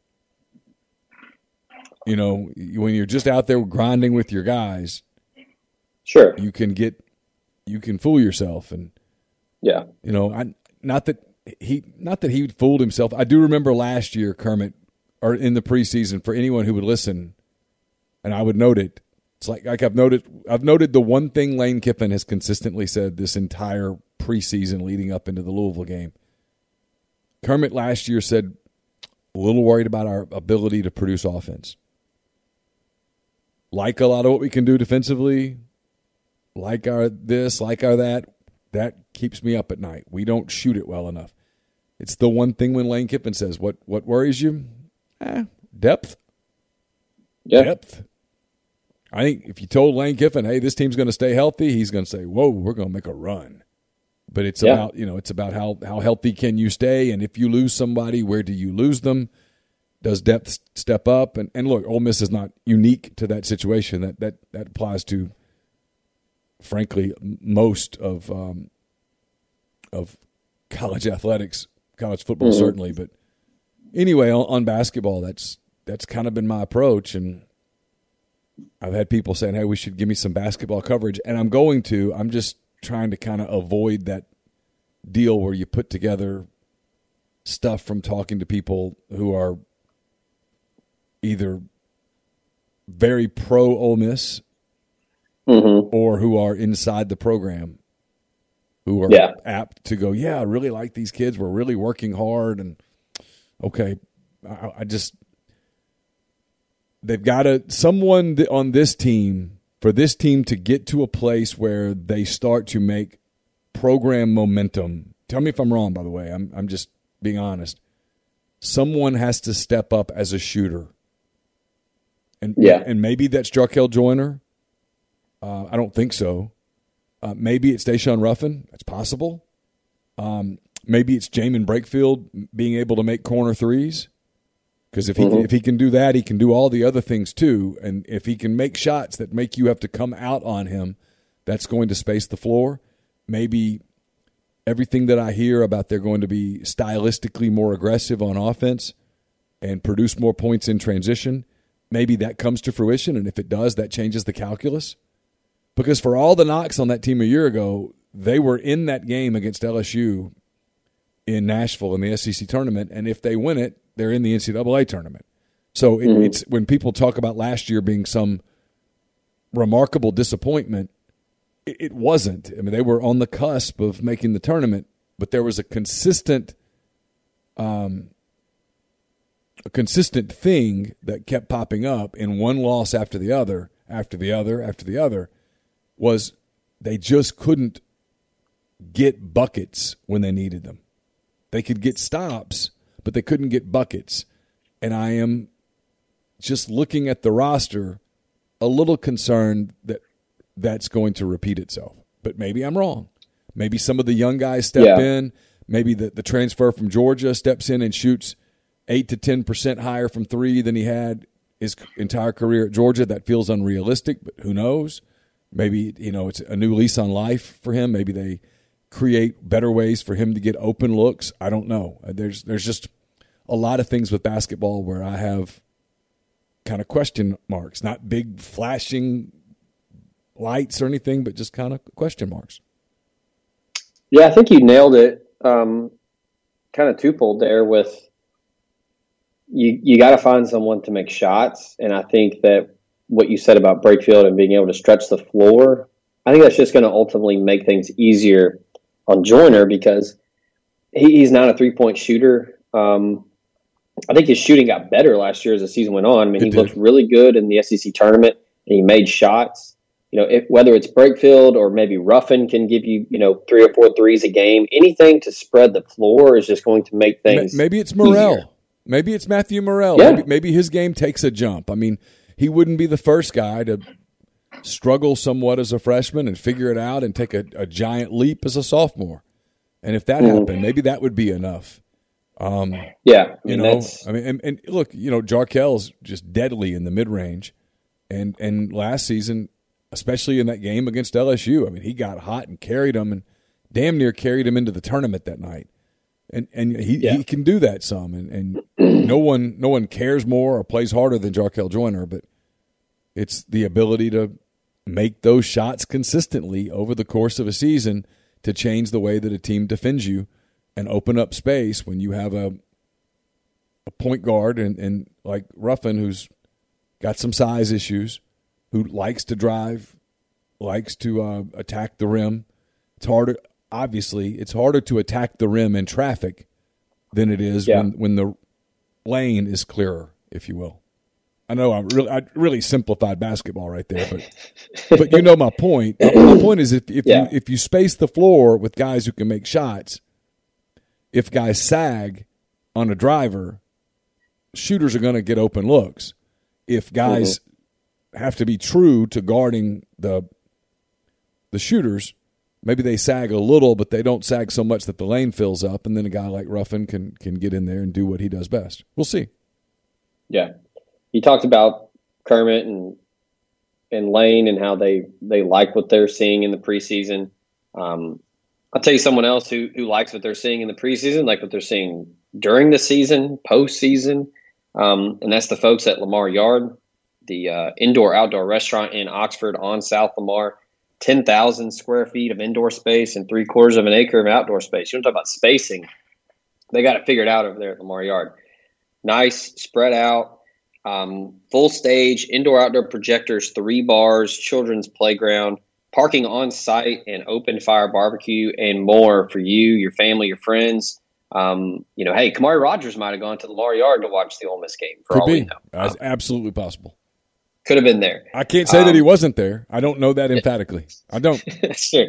You know, when you're just out there grinding with your guys, sure, you can get you can fool yourself, and yeah, you know, I not that he not that he fooled himself. I do remember last year, Kermit, or in the preseason, for anyone who would listen, and I would note it. It's like like I've noted I've noted the one thing Lane Kiffin has consistently said this entire preseason leading up into the Louisville game. Kermit last year said, a little worried about our ability to produce offense. Like a lot of what we can do defensively, like our this, like our that, that keeps me up at night. We don't shoot it well enough. It's the one thing when Lane Kiffin says, what what worries you? Eh, depth. Yeah. Depth. I think if you told Lane Kiffin, hey, this team's going to stay healthy, he's going to say, whoa, we're going to make a run. But it's yeah. about, you know, it's about how, how healthy can you stay, and if you lose somebody, where do you lose them? Does depth step up? And and look, Ole Miss is not unique to that situation. That that that applies to, frankly, most of um, of college athletics, college football mm-hmm. certainly. But anyway, on, on basketball, that's that's kind of been my approach, and I've had people saying, hey, we should give me some basketball coverage, and I'm going to. I'm just trying to kind of avoid that deal where you put together stuff from talking to people who are either very pro Ole Miss mm-hmm. or who are inside the program, who are yeah. apt to go, yeah, I really like these kids. We're really working hard. And, okay, I, I just – they've got to – someone on this team – for this team to get to a place where they start to make program momentum, tell me if I'm wrong, by the way. I'm I'm just being honest. Someone has to step up as a shooter. And yeah. and maybe that's Jarkel Joyner. Uh, I don't think so. Uh, maybe it's Deshaun Ruffin. That's possible. Um, maybe it's Jamin Brakefield being able to make corner threes. Because if he mm-hmm. if he can do that, he can do all the other things too. And if he can make shots that make you have to come out on him, that's going to space the floor. Maybe everything that I hear about they're going to be stylistically more aggressive on offense and produce more points in transition, maybe that comes to fruition. And if it does, that changes the calculus. Because for all the knocks on that team a year ago, they were in that game against L S U in Nashville in the S E C tournament. And if they win it, they're in the N C double A tournament. So it, mm-hmm. it's when people talk about last year being some remarkable disappointment, it, it wasn't. I mean, they were on the cusp of making the tournament, but there was a consistent, um, a consistent thing that kept popping up in one loss after the other, after the other, after the other, was they just couldn't get buckets when they needed them. They could get stops, but they couldn't get buckets. And I am just looking at the roster a little concerned that that's going to repeat itself. But maybe I'm wrong. Maybe some of the young guys step yeah. in. Maybe the, the transfer from Georgia steps in and shoots eight to ten percent higher from three than he had his entire career at Georgia. That feels unrealistic, but who knows? Maybe, you know, it's a new lease on life for him. Maybe they create better ways for him to get open looks. I don't know. There's there's just a lot of things with basketball where I have kind of question marks, not big flashing lights or anything, but just kind of question marks. Yeah, I think you nailed it. Um, kind of twofold there with you. You got to find someone to make shots, and I think that what you said about Brakefield and being able to stretch the floor, I think that's just going to ultimately make things easier on Joyner because he, he's not a three-point shooter. Um, I think his shooting got better last year as the season went on. I mean, It he did. looked really good in the S E C tournament, and he made shots. You know, if, whether it's Breakfield or maybe Ruffin can give you, you know, three or four threes a game, anything to spread the floor is just going to make things Maybe it's Morrell. easier. Maybe it's Matthew Morrell. Yeah. Maybe, maybe his game takes a jump. I mean, he wouldn't be the first guy to struggle somewhat as a freshman and figure it out and take a, a giant leap as a sophomore. And if that Mhm. happened, maybe that would be enough. Um, Yeah. I you mean, know, that's, I mean, and, and look, you know, Jarkel's just deadly in the mid range, and and last season, especially in that game against L S U, I mean, he got hot and carried him, and damn near carried him into the tournament that night. And and he, Yeah. he can do that some, and, and no one no one cares more or plays harder than Jarkel Joyner, but it's the ability to make those shots consistently over the course of a season to change the way that a team defends you and open up space when you have a a point guard and, and like Ruffin, who's got some size issues, who likes to drive, likes to uh, attack the rim. It's harder. Obviously, it's harder to attack the rim in traffic than it is Yeah. when, when the lane is clearer, if you will. I know I really I really simplified basketball right there, but but you know my point. My point is if if Yeah. you if you space the floor with guys who can make shots, if guys sag on a driver, shooters are going to get open looks. If guys mm-hmm. have to be true to guarding the the shooters, maybe they sag a little, but they don't sag so much that the lane fills up, and then a guy like Ruffin can can get in there and do what he does best. We'll see. Yeah. You talked about Kermit and and Lane and how they, they like what they're seeing in the preseason. Um, I'll tell you someone else who who likes what they're seeing in the preseason, like what they're seeing during the season, postseason, um, and that's the folks at Lamar Yard, the uh, indoor-outdoor restaurant in Oxford on South Lamar. ten thousand square feet of indoor space and three quarters of an acre of outdoor space. You don't talk about spacing. They got it figured out over there at Lamar Yard. Nice, spread out. Um, full stage, indoor outdoor projectors, three bars, children's playground, parking on site, and open fire barbecue, and more for you, your family, your friends. Um, you know, hey, Kamari Rogers might have gone to the Lamar Yard to watch the Ole Miss game. For Could all be. we know, That's um, absolutely possible. could have been there. I can't say um, that he wasn't there. I don't know that emphatically. I don't. Sure.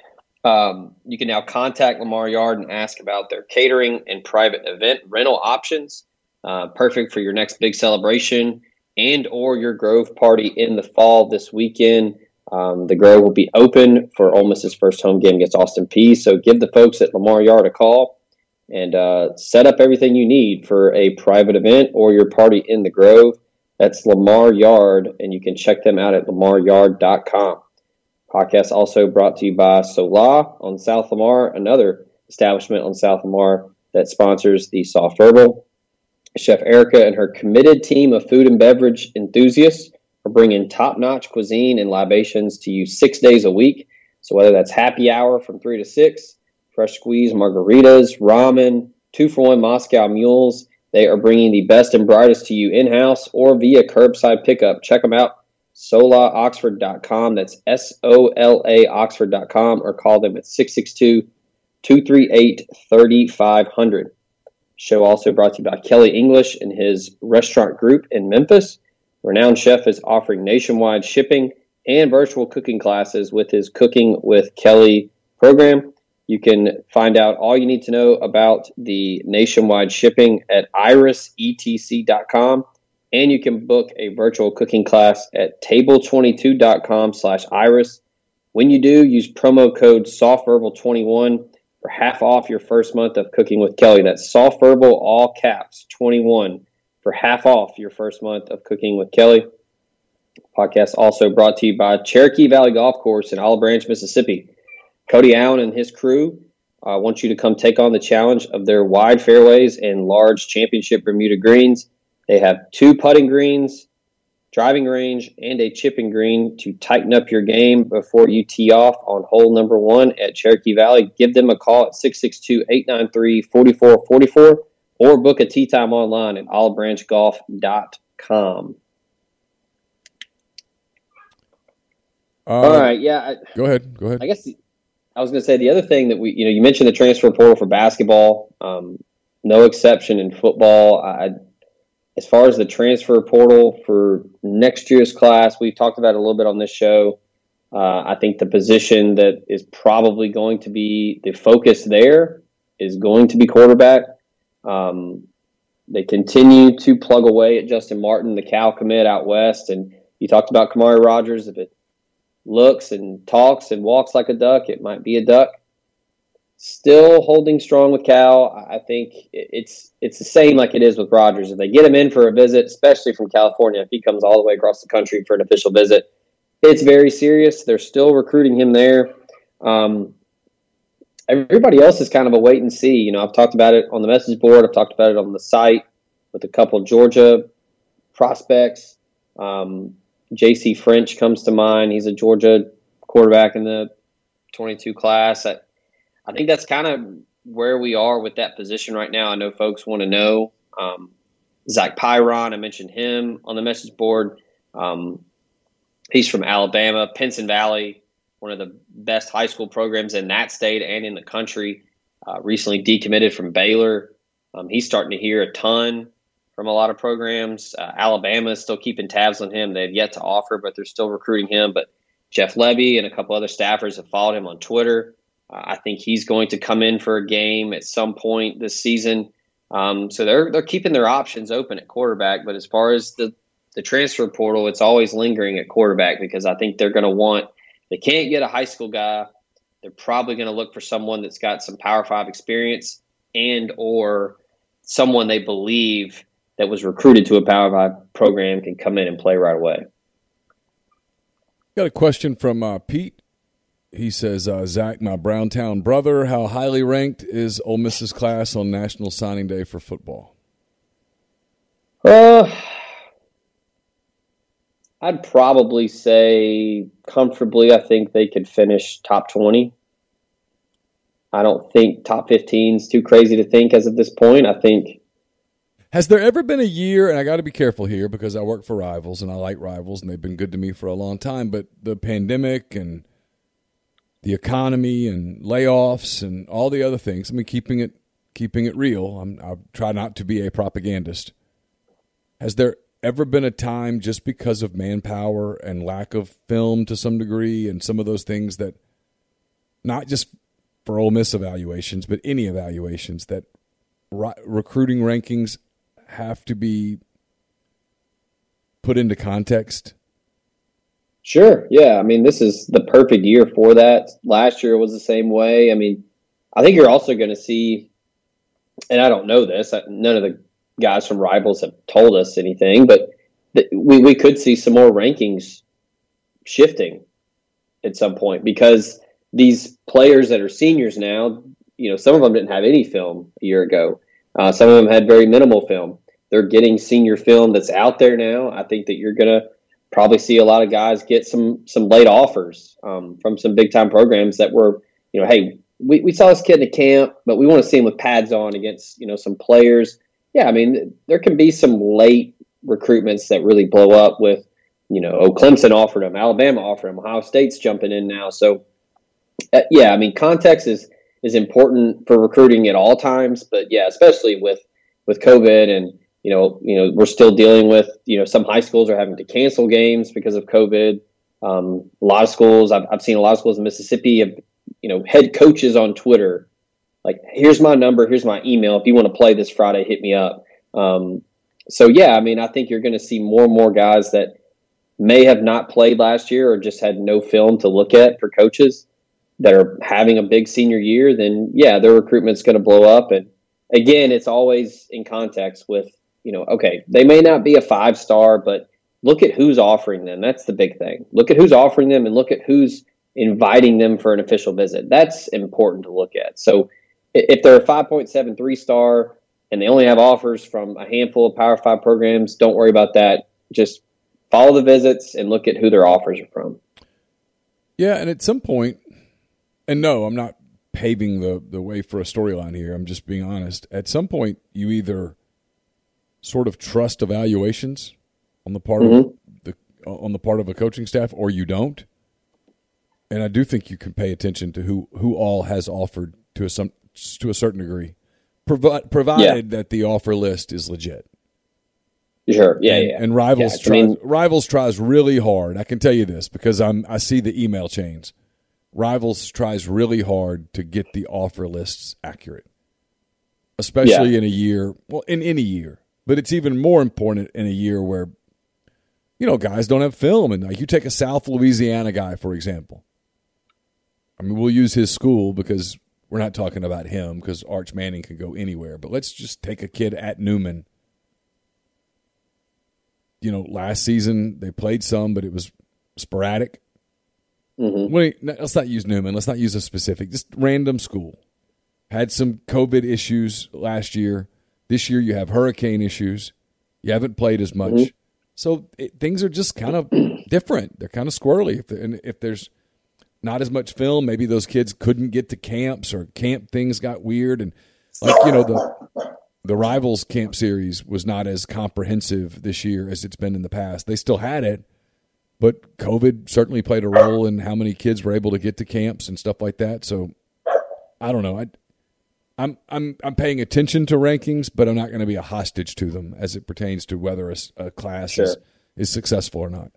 Um, you can now contact Lamar Yard and ask about their catering and private event rental options. Uh, perfect for your next big celebration and or your Grove party in the fall this weekend. Um, the Grove will be open for Ole Miss's first home game against Austin Peay. So give the folks at Lamar Yard a call and uh, set up everything you need for a private event or your party in the Grove. That's Lamar Yard, and you can check them out at lamar yard dot com. Podcast also brought to you by Sola on South Lamar, another establishment on South Lamar that sponsors the Soft Herbal. Chef Erica and her committed team of food and beverage enthusiasts are bringing top-notch cuisine and libations to you six days a week. So whether that's happy hour from three to six, fresh squeeze margaritas, ramen, two-for-one Moscow mules, they are bringing the best and brightest to you in-house or via curbside pickup. Check them out, sola oxford dot com. That's S O L A oxford dot com, or call them at six six two, two three eight, three five zero zero. Show also brought to you by Kelly English and his restaurant group in Memphis. Renowned chef is offering nationwide shipping and virtual cooking classes with his Cooking with Kelly program. You can find out all you need to know about the nationwide shipping at iris e t c dot com, and you can book a virtual cooking class at table twenty-two dot com slash iris. When you do, use promo code soft verbal twenty-one for half off your first month of Cooking with Kelly. That's SoftVerbal, all caps, twenty-one, for half off your first month of Cooking with Kelly. Podcast also brought to you by Cherokee Valley Golf Course in Olive Branch, Mississippi. Cody Allen and his crew uh, want you to come take on the challenge of their wide fairways and large championship Bermuda greens. They have two putting greens, driving range, and a chipping green to tighten up your game before you tee off on hole number one at Cherokee Valley. Give them a call at six six two, eight nine three, four four four four or book a tee time online at olive branch golf dot com. Uh, All right, yeah. I, Go ahead. Go ahead. I guess the, I was going to say the other thing that we, you know, you mentioned the transfer portal for basketball. Um, no exception in football. I, as far as the transfer portal for next year's class, we've talked about it a little bit on this show. Uh, I think the position that is probably going to be the focus there is going to be quarterback. Um, they continue to plug away at Justin Martin, the Cal commit out west. And you talked about Kamari Rogers. If it looks and talks and walks like a duck, it might be a duck. Still holding strong with Cal. I think it's it's the same like it is with Rogers. If they get him in for a visit, especially from California, if he comes all the way across the country for an official visit, it's very serious. They're still recruiting him there. Um, everybody else is kind of a wait and see. You know, I've talked about it on the message board. I've talked about it on the site with a couple of Georgia prospects. Um, J C French comes to mind. He's a Georgia quarterback in the twenty-two class. I, I think that's kind of where we are with that position right now. I know folks want to know. Um, Zach Pyron, I mentioned him on the message board. Um, he's from Alabama, Pinson Valley, one of the best high school programs in that state and in the country. Uh, recently decommitted from Baylor. Um, he's starting to hear a ton from a lot of programs. Uh, Alabama is still keeping tabs on him. They've yet to offer, but they're still recruiting him. But Jeff Levy and a couple other staffers have followed him on Twitter. Uh, I think he's going to come in for a game at some point this season. Um, so they're they're keeping their options open at quarterback. But as far as the, the transfer portal, it's always lingering at quarterback because I think they're going to want – they can't get a high school guy. They're probably going to look for someone that's got some Power Five experience and or someone they believe that was recruited to a Power Five program can come in and play right away. Got a question from uh, Pete. He says, uh, Zach, my Browntown brother, how highly ranked is Ole Miss's class on National Signing Day for football? Uh, I'd probably say comfortably I think they could finish top twenty. I don't think top fifteen is too crazy to think as of this point. I think. Has there ever been a year, and I got to be careful here because I work for Rivals and I like Rivals and they've been good to me for a long time, but the pandemic and the economy and layoffs and all the other things, I mean, keeping it keeping it real, I'm, I try not to be a propagandist. Has there ever been a time just because of manpower and lack of film to some degree and some of those things that not just for Ole Miss evaluations, but any evaluations that ri- recruiting rankings have to be put into context? Sure. Yeah. I mean, this is the perfect year for that. Last year was the same way. I mean, I think you're also going to see, and I don't know this, none of the guys from Rivals have told us anything, but th- we, we could see some more rankings shifting at some point because these players that are seniors now, you know, some of them didn't have any film a year ago. Uh, some of them had very minimal film. They're getting senior film that's out there now. I think that you're going to probably see a lot of guys get some some late offers um, from some big time programs that were, you know, hey, we, we saw this kid in a camp, but we want to see him with pads on against, you know, some players. Yeah, I mean, there can be some late recruitments that really blow up with, you know, oh, Clemson offered him, Alabama offered him, Ohio State's jumping in now. So, uh, yeah, I mean, context is is important for recruiting at all times, but yeah, especially with with COVID and You know, you know, we're still dealing with, you know, some high schools are having to cancel games because of COVID. Um, a lot of schools, I've, I've seen a lot of schools in Mississippi have, you know, head coaches on Twitter, like, here's my number, here's my email. If you want to play this Friday, hit me up. Um, so, yeah, I mean, I think you're going to see more and more guys that may have not played last year or just had no film to look at for coaches that are having a big senior year. Then, yeah, their recruitment's going to blow up. And, again, it's always in context with, you know, okay, they may not be a five-star, but look at who's offering them. That's the big thing. Look at who's offering them and look at who's inviting them for an official visit. That's important to look at. So if they're a five point seven three star and they only have offers from a handful of Power Five programs, don't worry about that. Just follow the visits and look at who their offers are from. Yeah, and at some point, and no, I'm not paving the, the way for a storyline here. I'm just being honest. At some point, you either sort of trust evaluations on the part mm-hmm. of the on the part of a coaching staff, or you don't. And I do think you can pay attention to who, who all has offered to a some to a certain degree. provi- provided yeah. that the offer list is legit. Sure. Yeah, and, yeah. And Rivals yeah, tries I mean, Rivals tries really hard. I can tell you this because I'm I see the email chains. Rivals tries really hard to get the offer lists accurate, especially yeah. in a year. Well, in any year, but it's even more important in a year where, you know, guys don't have film. And like you take a South Louisiana guy, for example. I mean, we'll use his school because we're not talking about him because Arch Manning can go anywhere. But let's just take a kid at Newman. You know, last season they played some, but it was sporadic. Mm-hmm. Wait, let's not use Newman. Let's not use a specific. Just random school. Had some COVID issues last year. This year you have hurricane issues. You haven't played as much. Mm-hmm. So it, things are just kind of different. They're kind of squirrely. If, and if there's not as much film, maybe those kids couldn't get to camps or camp things got weird. And like, you know, the the Rivals camp series was not as comprehensive this year as it's been in the past. They still had it, but COVID certainly played a role in how many kids were able to get to camps and stuff like that. So I don't know. I, I'm I'm I'm paying attention to rankings, but I'm not going to be a hostage to them as it pertains to whether a, a class sure. is, is successful or not.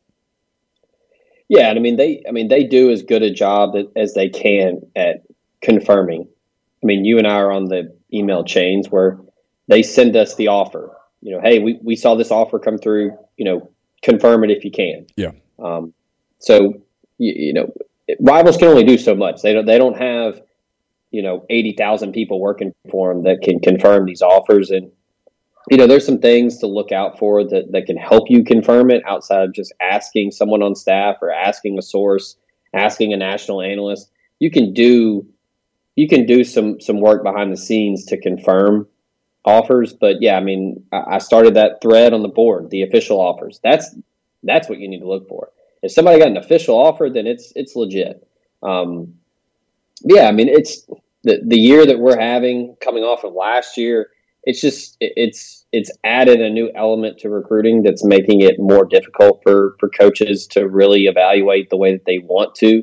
Yeah, and I mean they I mean they do as good a job as they can at confirming. I mean, you and I are on the email chains where they send us the offer. You know, hey, we, we saw this offer come through, you know, confirm it if you can. Yeah. Um, so, you, you know, Rivals can only do so much. They don't, they don't have, you know, eighty thousand people working for them that can confirm these offers. And, you know, there's some things to look out for that, that can help you confirm it outside of just asking someone on staff or asking a source, asking a national analyst. You can do, you can do some, some work behind the scenes to confirm offers. But yeah, I mean, I started that thread on the board, the official offers. That's, that's what you need to look for. If somebody got an official offer, then it's, it's legit. Um, yeah, I mean, it's the, the year that we're having coming off of last year. It's just, it's, it's added a new element to recruiting that's making it more difficult for, for coaches to really evaluate the way that they want to.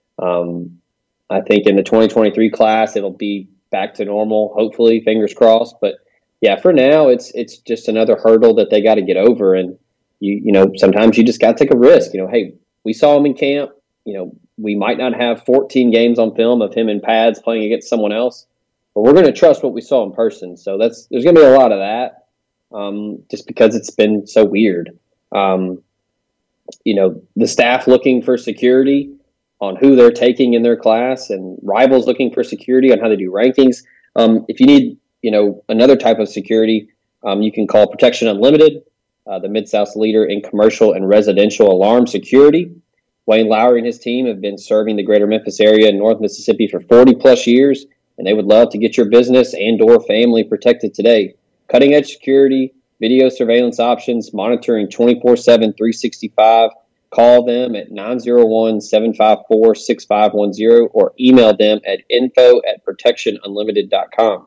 Um, I think in the twenty twenty-three class, it'll be back to normal, hopefully, fingers crossed. But yeah, for now, it's it's just another hurdle that they got to get over. And, you you know, sometimes you just got to take a risk. You know, hey, we saw him in camp. You know, we might not have fourteen games on film of him in pads playing against someone else, but we're going to trust what we saw in person. So that's there's going to be a lot of that um, just because it's been so weird. Um, you know, the staff looking for security on who they're taking in their class, and Rivals looking for security on how they do rankings. Um, if you need, you know, another type of security, um, you can call Protection Unlimited, uh, the Mid-South's leader in commercial and residential alarm security. Wayne Lowry and his team have been serving the greater Memphis area in North Mississippi for forty plus years, and they would love to get your business and or family protected today. Cutting edge security, video surveillance options, monitoring twenty-four seven, three sixty-five. Call them at nine oh one, seven five four, six five one zero or email them at info at protection unlimited dot com.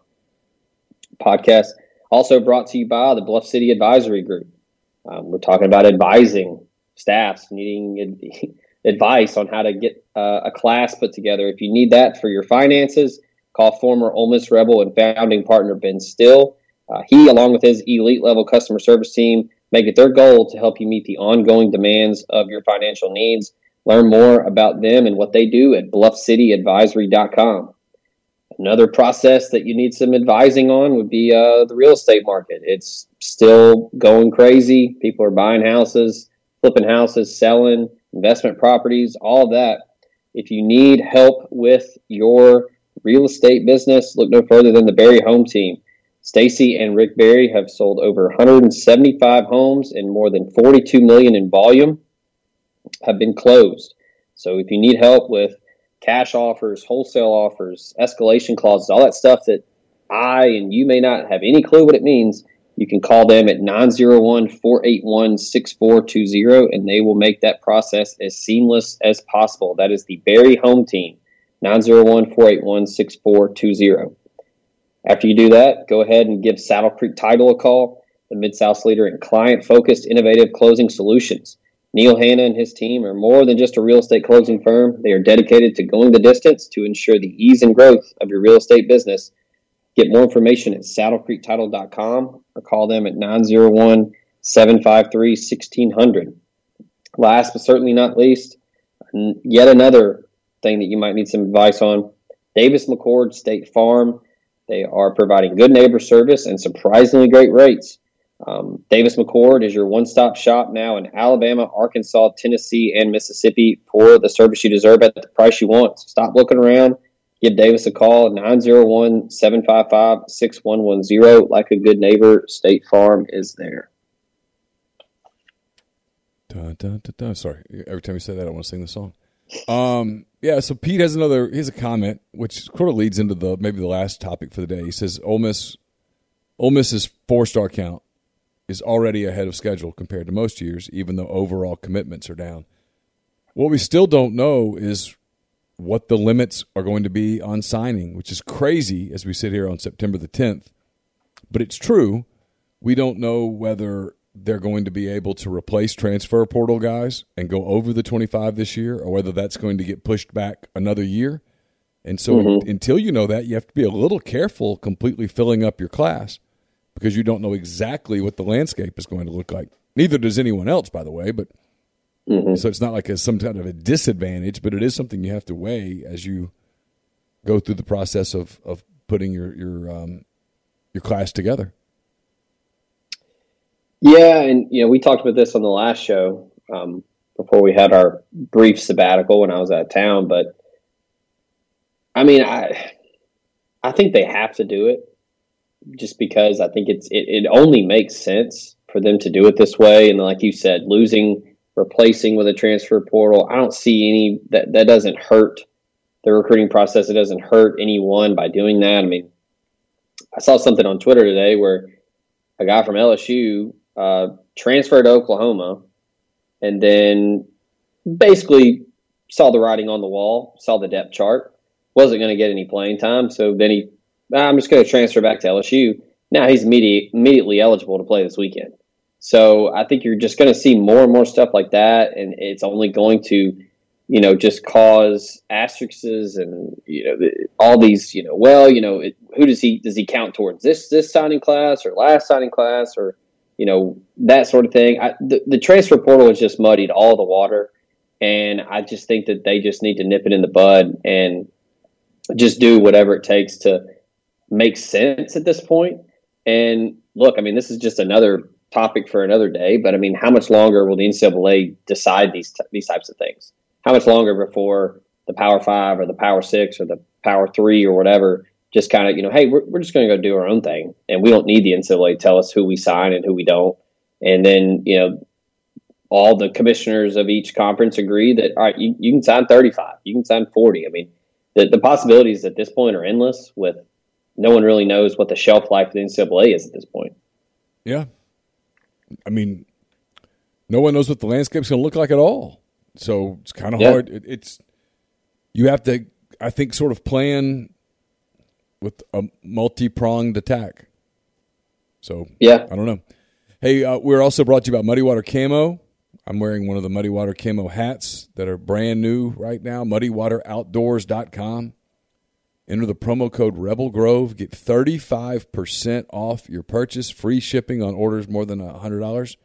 Podcast also brought to you by the Bluff City Advisory Group. Um, we're talking about advising staffs needing ad- advice on how to get uh, a class put together. If you need that for your finances, call former Ole Miss Rebel and founding partner Ben Still. Uh, he, along with his elite level customer service team, make it their goal to help you meet the ongoing demands of your financial needs. Learn more about them and what they do at bluff city advisory dot com. Another process that you need some advising on would be uh, the real estate market. It's still going crazy. People are buying houses, flipping houses, selling, investment properties, all of that. If you need help with your real estate business, look no further than the Berry Home Team. Stacy and Rick Berry have sold over one hundred seventy-five homes and more than forty-two million dollars in volume have been closed. So if you need help with cash offers, wholesale offers, escalation clauses, all that stuff that I and you may not have any clue what it means, you can call them at nine oh one, four eight one, six four two zero and they will make that process as seamless as possible. That is the Berry Home Team, nine oh one, four eight one, six four two zero. After you do that, go ahead and give Saddle Creek Title a call, the Mid-South's leader in client-focused, innovative closing solutions. Neil Hanna and his team are more than just a real estate closing firm. They are dedicated to going the distance to ensure the ease and growth of your real estate business. Get more information at saddle creek title dot com or call them at nine oh one, seven five three, one six zero zero. Last but certainly not least, yet another thing that you might need some advice on, Davis McCord State Farm. They are providing good neighbor service and surprisingly great rates. Um, Davis McCord is your one-stop shop now in Alabama, Arkansas, Tennessee, and Mississippi for the service you deserve at the price you want. So stop looking around. Give Davis a call, nine oh one, seven five five, six one one zero. Like a good neighbor, State Farm is there. Dun, dun, dun, dun. Sorry, every time you say that, I want to sing the song. Um, yeah, so Pete has another, he has a comment, which sort of leads into the maybe the last topic for the day. He says, Ole Miss, Ole Miss's four-star count is already ahead of schedule compared to most years, even though overall commitments are down. What we still don't know is what the limits are going to be on signing, which is crazy as we sit here on September the tenth. But it's true. We don't know whether they're going to be able to replace transfer portal guys and go over the twenty-five this year, or whether that's going to get pushed back another year. And so mm-hmm. until you know that, you have to be a little careful completely filling up your class because you don't know exactly what the landscape is going to look like. Neither does anyone else, by the way, but mm-hmm. so it's not like a, some kind of a disadvantage, but it is something you have to weigh as you go through the process of, of putting your your um, your class together. Yeah, and you know we talked about this on the last show um, before we had our brief sabbatical when I was out of town. But I mean, I I think they have to do it just because I think it's it, it only makes sense for them to do it this way. And like you said, losing, replacing with a transfer portal, I don't see any that that doesn't hurt the recruiting process. It doesn't hurt anyone by doing that. I mean, I saw something on Twitter today where a guy from L S U uh, transferred to Oklahoma and then basically saw the writing on the wall, saw the depth chart, wasn't going to get any playing time. So then he, I'm just going to transfer back to L S U. Now he's immediate, immediately eligible to play this weekend. So I think you're just going to see more and more stuff like that. And it's only going to, you know, just cause asterisks and, you know, all these, you know, well, you know, it, who does he, does he count towards this, this signing class or last signing class or, you know, that sort of thing. I, the, the transfer portal has just muddied all the water. And I just think that they just need to nip it in the bud and just do whatever it takes to make sense at this point. And look, I mean, this is just another topic for another day, but I mean, how much longer will the N C double A decide these, t- these types of things? How much longer before the Power Five or the Power Six or the Power Three or whatever just kind of, you know, hey, we're, we're just going to go do our own thing. And we don't need the N C double A to tell us who we sign and who we don't. And then, you know, all the commissioners of each conference agree that, all right, you, you can sign thirty-five, you can sign forty. I mean, the, the possibilities at this point are endless with no one really knows what the shelf life of the N C double A is at this point. Yeah. I mean, no one knows what the landscape's going to look like at all. So it's kind of yeah. hard. It, it's you have to, I think, sort of plan with a multi-pronged attack. So yeah, I don't know. Hey, uh, we're also brought to you by Muddy Water Camo. I'm wearing one of the Muddy Water Camo hats that are brand new right now. muddy water outdoors dot com. Enter the promo code Rebel Grove. Get thirty-five percent off your purchase. Free shipping on orders more than one hundred dollars.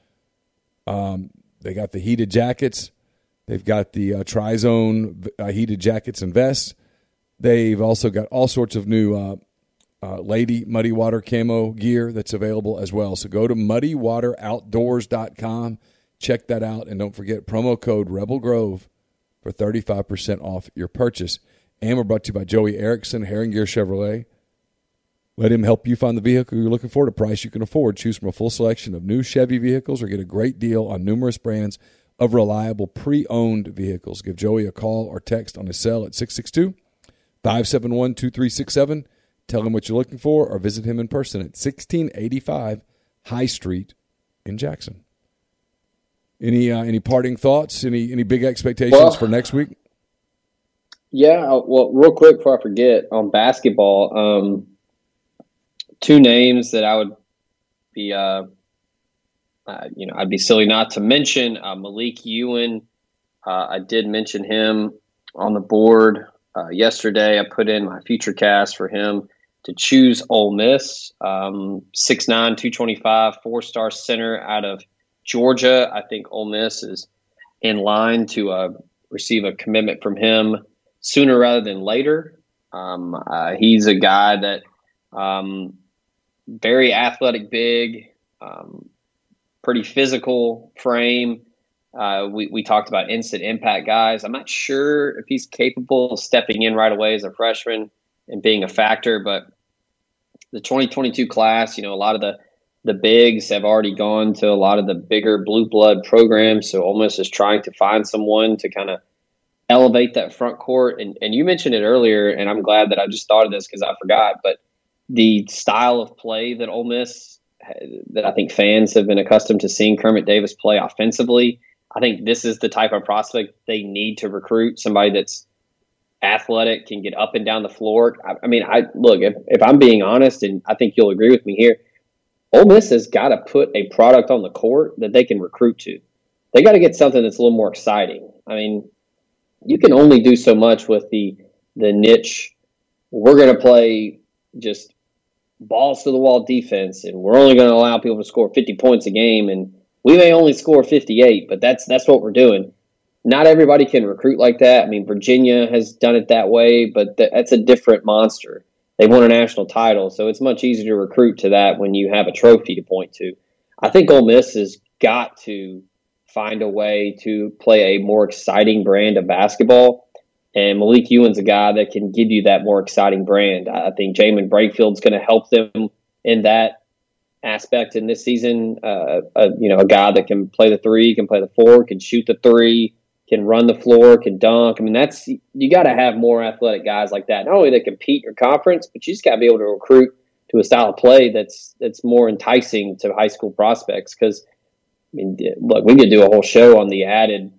Um, they got the heated jackets. They've got the uh, Tri-Zone uh, heated jackets and vests. They've also got all sorts of new uh, uh, lady Muddy Water Camo gear that's available as well. So go to muddy water outdoors dot com. Check that out. And don't forget, promo code Rebel Grove for thirty-five percent off your purchase. And we're brought to you by Joey Erickson, Herring Gear Chevrolet. Let him help you find the vehicle you're looking for at a price you can afford. Choose from a full selection of new Chevy vehicles or get a great deal on numerous brands of reliable pre-owned vehicles. Give Joey a call or text on his cell at six six two, five seven one, two three six seven. Tell him what you're looking for or visit him in person at sixteen eighty-five High Street in Jackson. Any uh, any parting thoughts? Any any big expectations well, for next week? Yeah, well, real quick before I forget, on basketball, um, two names that I would be, uh, uh, you know, I'd be silly not to mention. Uh, Malik Ewan, uh, I did mention him on the board uh, yesterday. I put in my future cast for him. to choose Ole Miss. Um, six nine, two twenty-five, four-star center out of Georgia. I think Ole Miss is in line to uh, receive a commitment from him sooner rather than later. Um, uh, he's a guy that um, very athletic, big, um, pretty physical frame. Uh, we, we talked about instant impact guys. I'm not sure if he's capable of stepping in right away as a freshman and being a factor, but the twenty twenty-two class, you know, a lot of the, the bigs have already gone to a lot of the bigger blue blood programs. So Ole Miss is trying to find someone to kind of elevate that front court. And, and you mentioned it earlier, and I'm glad that I just thought of this because I forgot, but the style of play that Ole Miss, that I think fans have been accustomed to seeing Kermit Davis play offensively, I think this is the type of prospect they need to recruit, somebody that's athletic, can get up and down the floor. I, I mean, I look, if, if I'm being honest, and I think you'll agree with me here, Ole Miss has got to put a product on the court that they can recruit to. They got to get something that's a little more exciting. I mean, you can only do so much with the the niche. We're going to play just balls to the wall defense, and we're only going to allow people to score fifty points a game, and we may only score fifty-eight, but that's that's what we're doing. Not everybody can recruit like that. I mean, Virginia has done it that way, but th- that's a different monster. They won a national title, so it's much easier to recruit to that when you have a trophy to point to. I think Ole Miss has got to find a way to play a more exciting brand of basketball, and Malik Ewan's a guy that can give you that more exciting brand. I think Jamin Breakfield's going to help them in that aspect in this season. Uh, a, you know, a guy that can play the three, can play the four, can shoot the three, can run the floor, can dunk. I mean, that's you got to have more athletic guys like that. Not only that compete in your conference, but you just got to be able to recruit to a style of play that's that's more enticing to high school prospects. Because I mean, look, we could do a whole show on the added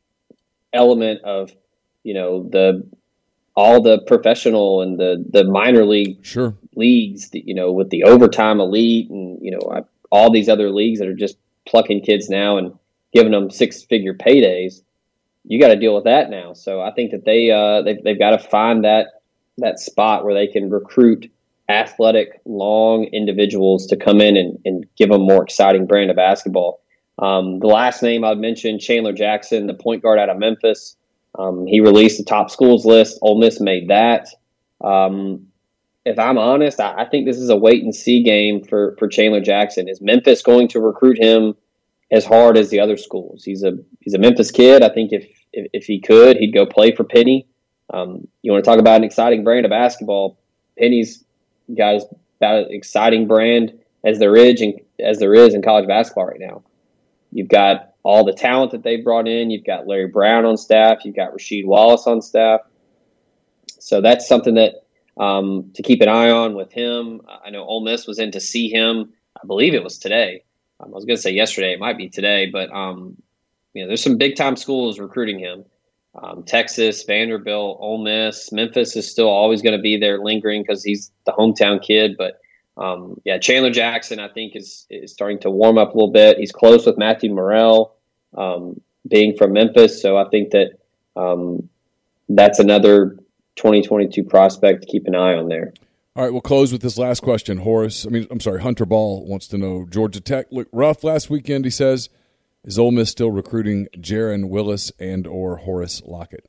element of, you know, the all the professional and the the minor league sure. leagues, you know, with the overtime elite and, you know, all these other leagues that are just plucking kids now and giving them six figure paydays. You got to deal with that now. So I think that they uh, they've, they've got to find that that spot where they can recruit athletic, long individuals to come in and, and give them more exciting brand of basketball. Um, the last name I'd mention, Chandler Jackson, the point guard out of Memphis. Um, he released the top schools list. Ole Miss made that. Um, if I'm honest, I, I think this is a wait and see game for, for Chandler Jackson. Is Memphis going to recruit him as hard as the other schools? He's a he's a Memphis kid. I think if if, if he could, he'd go play for Penny. Um, you want to talk about an exciting brand of basketball? Penny's got as about an exciting brand as there is in, as there is in college basketball right now. You've got all the talent that they've brought in. You've got Larry Brown on staff. You've got Rasheed Wallace on staff. So that's something that um, to keep an eye on with him. I know Ole Miss was in to see him. I believe it was today. Um, I was going to say yesterday. It might be today. But, um, you know, there's some big-time schools recruiting him. Um, Texas, Vanderbilt, Ole Miss. Memphis is still always going to be there lingering because he's the hometown kid. But, um, yeah, Chandler Jackson, I think, is, is starting to warm up a little bit. He's close with Matthew Morrell, um, being from Memphis. So I think that um, that's another twenty twenty-two prospect to keep an eye on there. All right, we'll close with this last question. Horace, I mean, I'm sorry, Hunter Ball wants to know, Georgia Tech looked rough last weekend, he says. Is Ole Miss still recruiting Jaron Willis and or Horace Lockett?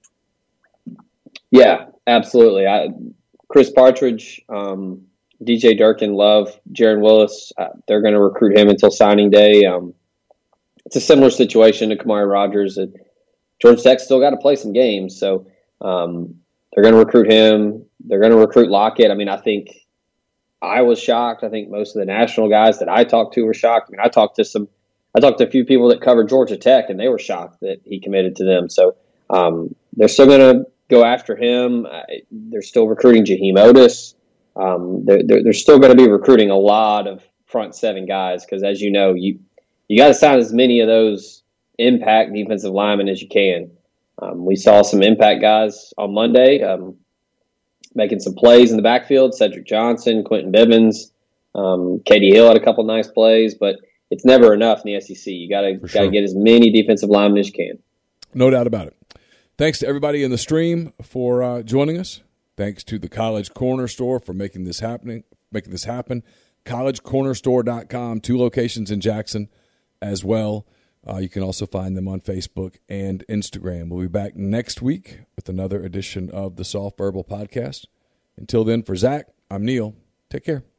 Yeah, absolutely. I, Chris Partridge, um, D J Durkin love Jaron Willis. Uh, they're going to recruit him until signing day. Um, it's a similar situation to Kamari Rogers. Uh, Georgia Tech's still got to play some games, so um, they're going to recruit him. They're going to recruit Lockett. I mean, I think I was shocked. I think most of the national guys that I talked to were shocked. I mean, I talked to some, I talked to a few people that covered Georgia Tech, and they were shocked that he committed to them. So um, they're still going to go after him. Uh, they're still recruiting Jaheim Otis. Um, they're, they're, they're still going to be recruiting a lot of front seven guys because, as you know, you you got to sign as many of those impact defensive linemen as you can. Um, we saw some impact guys on Monday um, making some plays in the backfield. Cedric Johnson, Quentin Bibbins, um, Katie Hill had a couple nice plays, but it's never enough in the S E C. You got to got to sure. get as many defensive linemen as you can. No doubt about it. Thanks to everybody in the stream for uh, joining us. thanks to the College Corner Store for making this happening, making this happen. college corner store dot com, two locations in Jackson as well. Uh, you can also find them on Facebook and Instagram. We'll be back next week with another edition of the Soft Verbal Podcast. Until then, for Zach, I'm Neil. Take care.